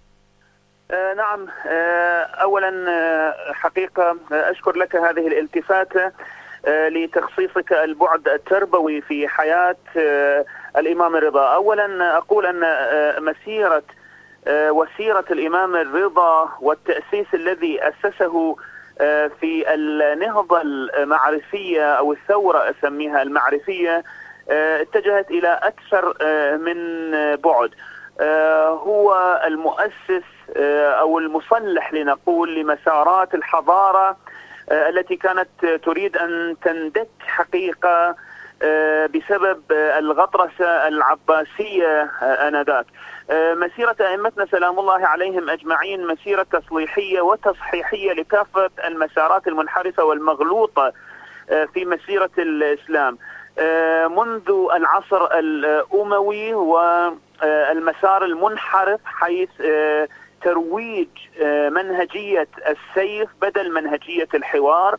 آه نعم، آه أولا آه حقيقة أشكر لك هذه الالتفاتة آه لتخصيصك البعد التربوي في حياة آه الإمام الرضا. أولا أقول أن آه مسيرة آه وسيرة الإمام الرضا والتأسيس الذي أسسه آه في النهضة المعرفية أو الثورة أسميها المعرفية آه اتجهت إلى أكثر آه من بعد. آه هو المؤسس أو المصلح لنقول لمسارات الحضارة التي كانت تريد أن تندك حقيقة بسبب الغطرسة العباسية آنذاك. مسيرة أئمتنا سلام الله عليهم أجمعين مسيرة تصليحية وتصحيحية لكافة المسارات المنحرفة والمغلوطة في مسيرة الإسلام منذ العصر الأموي والمسار المنحرف، حيث ترويج منهجية السيف بدل منهجية الحوار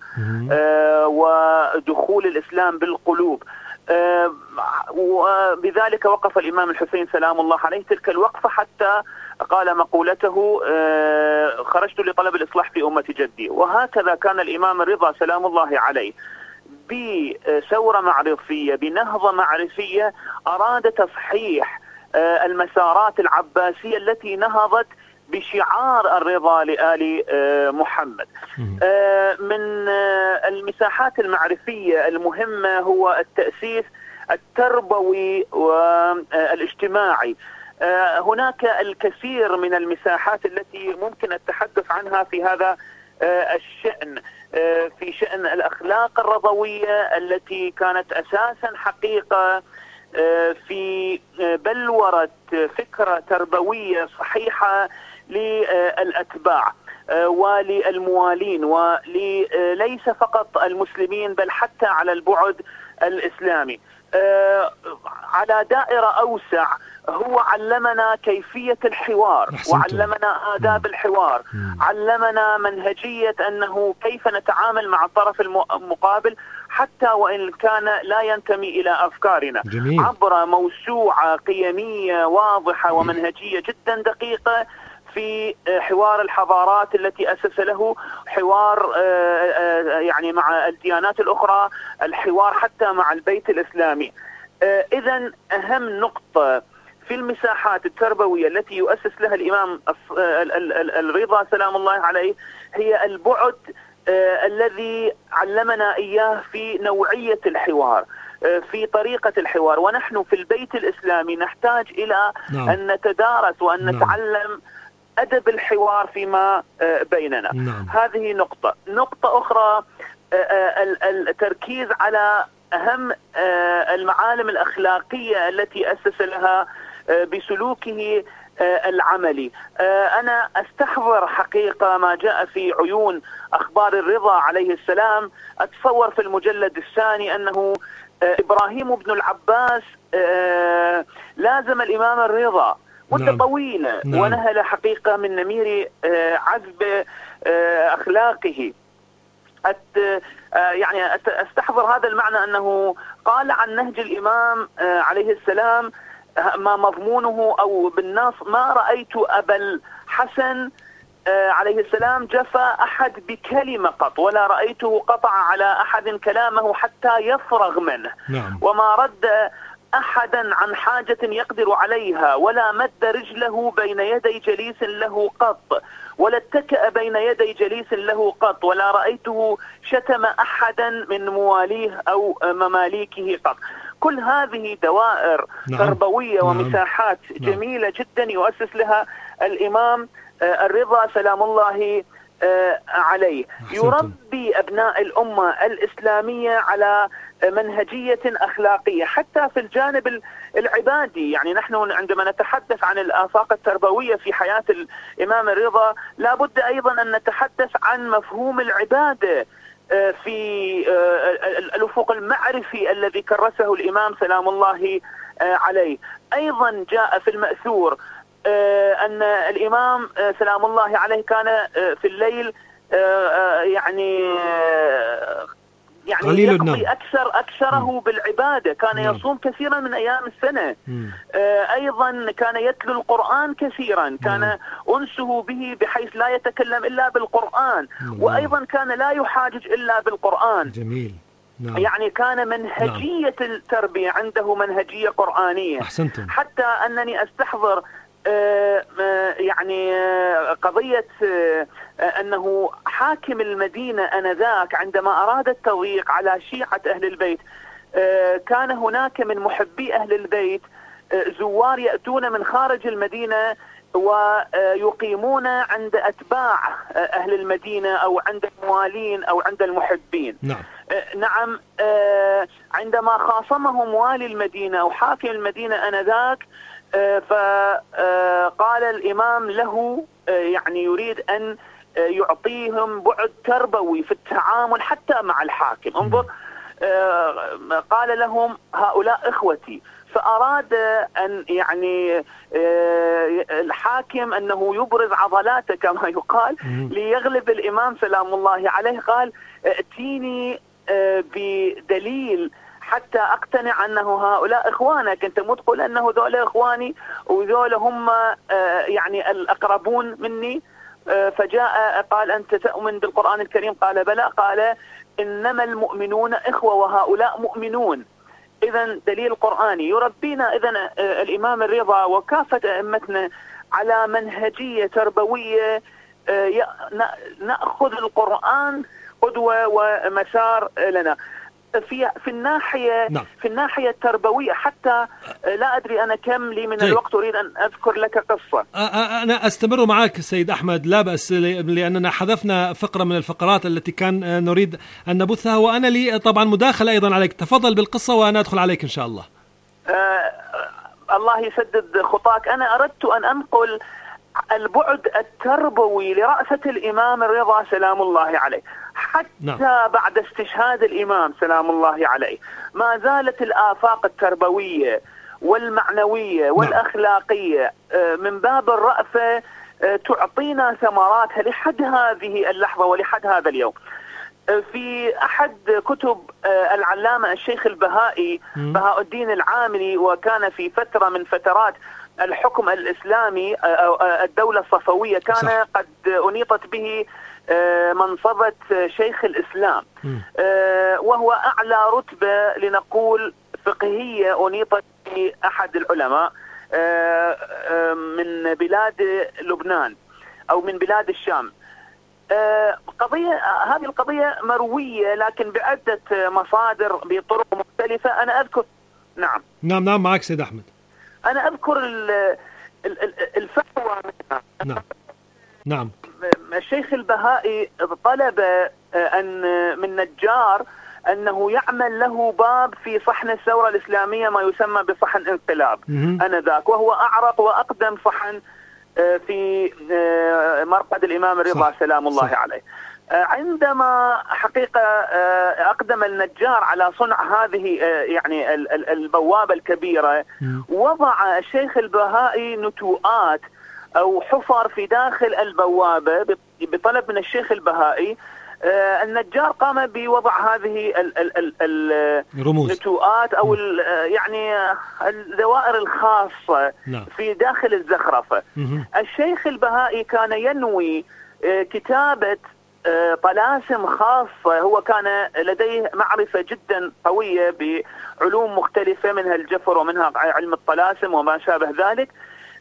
ودخول الإسلام بالقلوب. وبذلك وقف الإمام الحسين سلام الله عليه تلك الوقفة حتى قال مقولته خرجت لطلب الإصلاح في أمة جدي. وهكذا كان الإمام الرضا سلام الله عليه بثورة معرفية بنهضة معرفية أراد تصحيح المسارات العباسية التي نهضت بشعار الرضا لآل محمد. من المساحات المعرفية المهمة هو التأسيس التربوي والاجتماعي. هناك الكثير من المساحات التي ممكن التحدث عنها في هذا الشأن، في شأن الأخلاق الرضوية التي كانت أساسا حقيقة في بلورة فكرة تربوية صحيحة للأتباع وللموالين وليس فقط المسلمين بل حتى على البعد الإسلامي. على دائرة أوسع هو علمنا كيفية الحوار وعلمنا آداب الحوار، علمنا منهجية أنه كيف نتعامل مع الطرف المقابل حتى وإن كان لا ينتمي إلى أفكارنا. جميل. عبر موسوعة قيمية واضحة ومنهجية جدا دقيقة في حوار الحضارات التي أسس له، حوار يعني مع الديانات الأخرى، الحوار حتى مع البيت الإسلامي. إذن أهم نقطة في المساحات التربوية التي يؤسس لها الإمام الرضا سلام الله عليه هي البعد الذي علمنا إياه في نوعية الحوار، في طريقة الحوار. ونحن في البيت الإسلامي نحتاج إلى نعم. أن نتدارس وأن نعم. نتعلم أدب الحوار فيما بيننا. نعم. هذه نقطة. نقطة أخرى التركيز على أهم المعالم الأخلاقية التي أسس لها بسلوكه العملي. أنا أستحضر حقيقة ما جاء في عيون أخبار الرضا عليه السلام. أتصور في المجلد الثاني أنه إبراهيم بن العباس لازم الإمام الرضا مدة طويلة نعم. ونهل حقيقة من نمير عذب أخلاقه. أت يعني أستحضر هذا المعنى أنه قال عن نهج الإمام عليه السلام ما مضمونه أو بالنص: ما رأيت أبا الحسن عليه السلام جفى أحد بكلمة قط، ولا رأيته قطع على أحد كلامه حتى يفرغ منه. نعم. وما رد أحدا عن حاجة يقدر عليها، ولا مد رجله بين يدي جليس له قط، ولا اتكأ بين يدي جليس له قط، ولا رأيته شتم أحدا من مواليه أو مماليكه قط. كل هذه دوائر نعم. تربوية نعم. ومساحات نعم. جميلة جدا يؤسس لها الإمام الرضا سلام الله عليه. يربي أبناء الأمة الإسلامية على منهجية أخلاقية حتى في الجانب العبادي. يعني نحن عندما نتحدث عن الآفاق التربوية في حياة الإمام الرضا لابد أيضا أن نتحدث عن مفهوم العبادة في الأفق المعرفي الذي كرسه الإمام سلام الله عليه. أيضا جاء في المأثور أن الإمام سلام الله عليه كان في الليل يعني يعني يقضي أكثر أكثره بالعبادة، كان نعم. يصوم كثيرا من أيام السنة. آه أيضا كان يتلو القرآن كثيرا، كان نعم. أنسه به بحيث لا يتكلم إلا بالقرآن. نعم. وأيضا كان لا يحاجج إلا بالقرآن. جميل. نعم. يعني كان منهجية نعم. التربية عنده منهجية قرآنية. أحسنتم. حتى أنني أستحضر آه آه يعني آه قضية آه أنه حاكم المدينة أنذاك عندما أراد التضييق على شيعة أهل البيت آه كان هناك من محبي أهل البيت آه زوار يأتون من خارج المدينة ويقيمون عند أتباع آه أهل المدينة أو عند الموالين أو عند المحبين. نعم, آه نعم آه عندما خاصمهم والي المدينة أو حاكم المدينة أنذاك فقال الإمام له يعني يريد أن يعطيهم بعد تربوي في التعامل حتى مع الحاكم. انظر قال لهم هؤلاء إخوتي، فأراد أن يعني الحاكم أنه يبرز عضلاته كما يقال ليغلب الإمام سلام الله عليه. قال ائتيني بدليل حتى أقتنع أنه هؤلاء إخوانك، أنت مو تقول أنه ذول إخواني وذول هم يعني الأقربون مني. فجاء قال أنت تؤمن بالقرآن الكريم؟ قال بلى. قال إنما المؤمنون إخوة وهؤلاء مؤمنون. إذن دليل قرآني يربينا إذن الإمام الرضا وكافة أئمتنا على منهجية تربوية، نأخذ القرآن قدوة ومسار لنا. في في الناحية نعم. في الناحية التربوية حتى لا أدري أنا كم لي من جي. الوقت، أريد أن أذكر لك قصة. أنا أستمر معك سيد أحمد، لا بأس، لأننا حذفنا فقرة من الفقرات التي كان نريد أن نبثها، وأنا لي طبعا مداخلة أيضا عليك. تفضل بالقصة وأنا أدخل عليك إن شاء الله. آه الله يسدد خطاك. أنا أردت أن أنقل البعد التربوي لرأسة الإمام الرضا سلام الله عليه. حتى نعم. بعد استشهاد الإمام سلام الله عليه ما زالت الآفاق التربوية والمعنوية والأخلاقية من باب الرأفة تعطينا ثمراتها لحد هذه اللحظة ولحد هذا اليوم. في أحد كتب العلامة الشيخ البهائي بهاء الدين العاملي، وكان في فترة من فترات الحكم الإسلامي أو الدولة الصفوية كان صح. قد أنيطت به منصبة شيخ الإسلام، وهو أعلى رتبة لنقول فقهية أنيطت به أحد العلماء من بلاد لبنان أو من بلاد الشام. قضية هذه القضية مروية لكن بعدة مصادر بطرق مختلفة. أنا أذكر نعم نعم نعم معك سيد أحمد. أنا أذكر الفتوى نعم نعم الشيخ البهائي طلب أن من نجار أنه يعمل له باب في صحن الثورة الإسلامية ما يسمى بصحن انقلاب آنذاك، وهو أعرق وأقدم صحن في مرقد الإمام الرضا سلام الله عليه. عندما حقيقة أقدم النجار على صنع هذه يعني البوابة الكبيرة، وضع الشيخ البهائي نتوءات أو حفر في داخل البوابة بطلب من الشيخ البهائي. النجار قام بوضع هذه النتوءات أو يعني الدوائر الخاصة في داخل الزخرفة. الشيخ البهائي كان ينوي كتابة طلاسم خاصة، هو كان لديه معرفة جدا قوية بعلوم مختلفة منها الجفر ومنها علم الطلاسم وما شابه ذلك.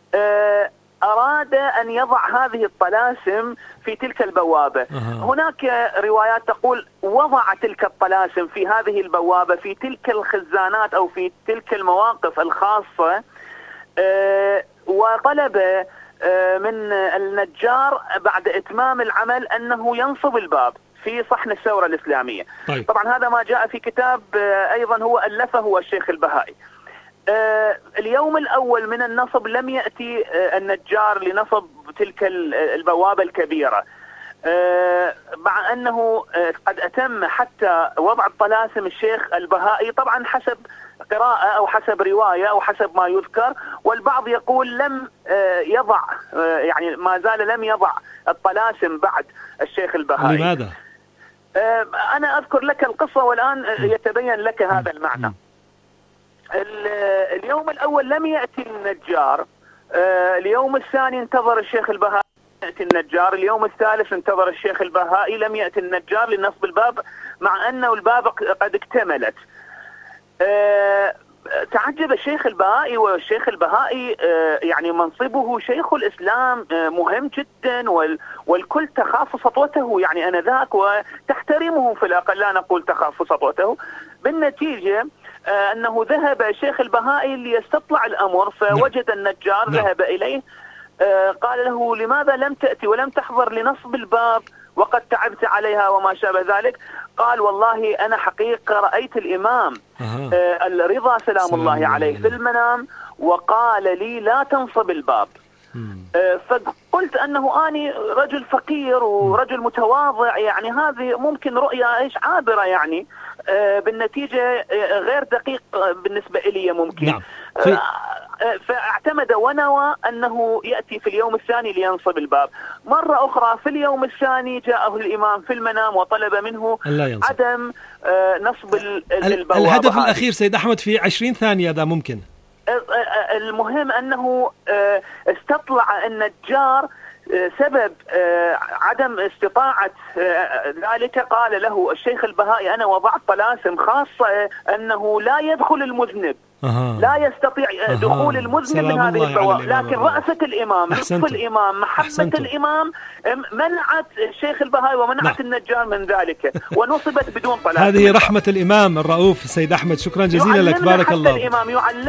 أراد أن يضع هذه الطلاسم في تلك البوابة. أه. هناك روايات تقول وضع تلك الطلاسم في هذه البوابة في تلك الخزانات أو في تلك المواقف الخاصة، أه وطلب أه من النجار بعد إتمام العمل أنه ينصب الباب في صحن الثورة الإسلامية. طيب. طبعا هذا ما جاء في كتاب أه أيضا هو ألفه هو الشيخ البهائي. آه اليوم الأول من النصب لم يأتي آه النجار لنصب تلك البوابة الكبيرة، آه مع أنه آه قد أتم حتى وضع الطلاسم الشيخ البهائي، طبعا حسب قراءة أو حسب رواية أو حسب ما يذكر، والبعض يقول لم آه يضع آه يعني ما زال لم يضع الطلاسم بعد الشيخ البهائي. لماذا؟ آه أنا أذكر لك القصة والآن يتبين لك هذا المعنى. اليوم الأول لم يأتي النجار، اليوم الثاني انتظر الشيخ البهائي يأتي النجار، اليوم الثالث انتظر الشيخ البهائي لم يأتي النجار لنصب الباب مع أنه الباب قد اكتملت. تعجب الشيخ البهائي، والشيخ البهائي يعني منصبه شيخ الإسلام مهم جدا والكل تخاف سطوته يعني أنذاك وتحترمه في الأقل، لا نقول تخاف سطوته. بالنتيجة أنه ذهب الشيخ البهائي ليستطلع الأمر، فوجد النجار ذهب إليه قال له لماذا لم تأتي ولم تحضر لنصب الباب وقد تعبت عليها وما شابه ذلك؟ قال والله أنا حقيقة رأيت الإمام أه. الرضا سلام, سلام الله عليه في المنام وقال لي لا تنصب الباب. أه فقلت أنه أني رجل فقير ورجل متواضع، يعني هذه ممكن رؤية إيش عابرة يعني. بالنتيجة غير دقيق بالنسبة إلي ممكن. نعم. في... فاعتمد ونوى أنه يأتي في اليوم الثاني لينصب الباب. مرة أخرى في اليوم الثاني جاءه الإمام في المنام وطلب منه عدم نصب البوابة. الهدف الأخير سيد أحمد في عشرين ثانية ده ممكن. المهم أنه استطلع أن الجار سبب عدم استطاعة ذلك، قال له الشيخ البهائي أنا وضعت طلاسم خاصة أنه لا يدخل المذنب، أه. لا يستطيع أه. دخول المذنب من هذه البوابة، لكن رأفة الإمام لطف الإمام محبة أحسنتم. الإمام منعت الشيخ البهائي ومنعت نعم. النجار من ذلك ونصبت بدون طلاسم. هذه رحمة الإمام الرؤوف. سيد أحمد شكرا جزيلا لك، بارك الله.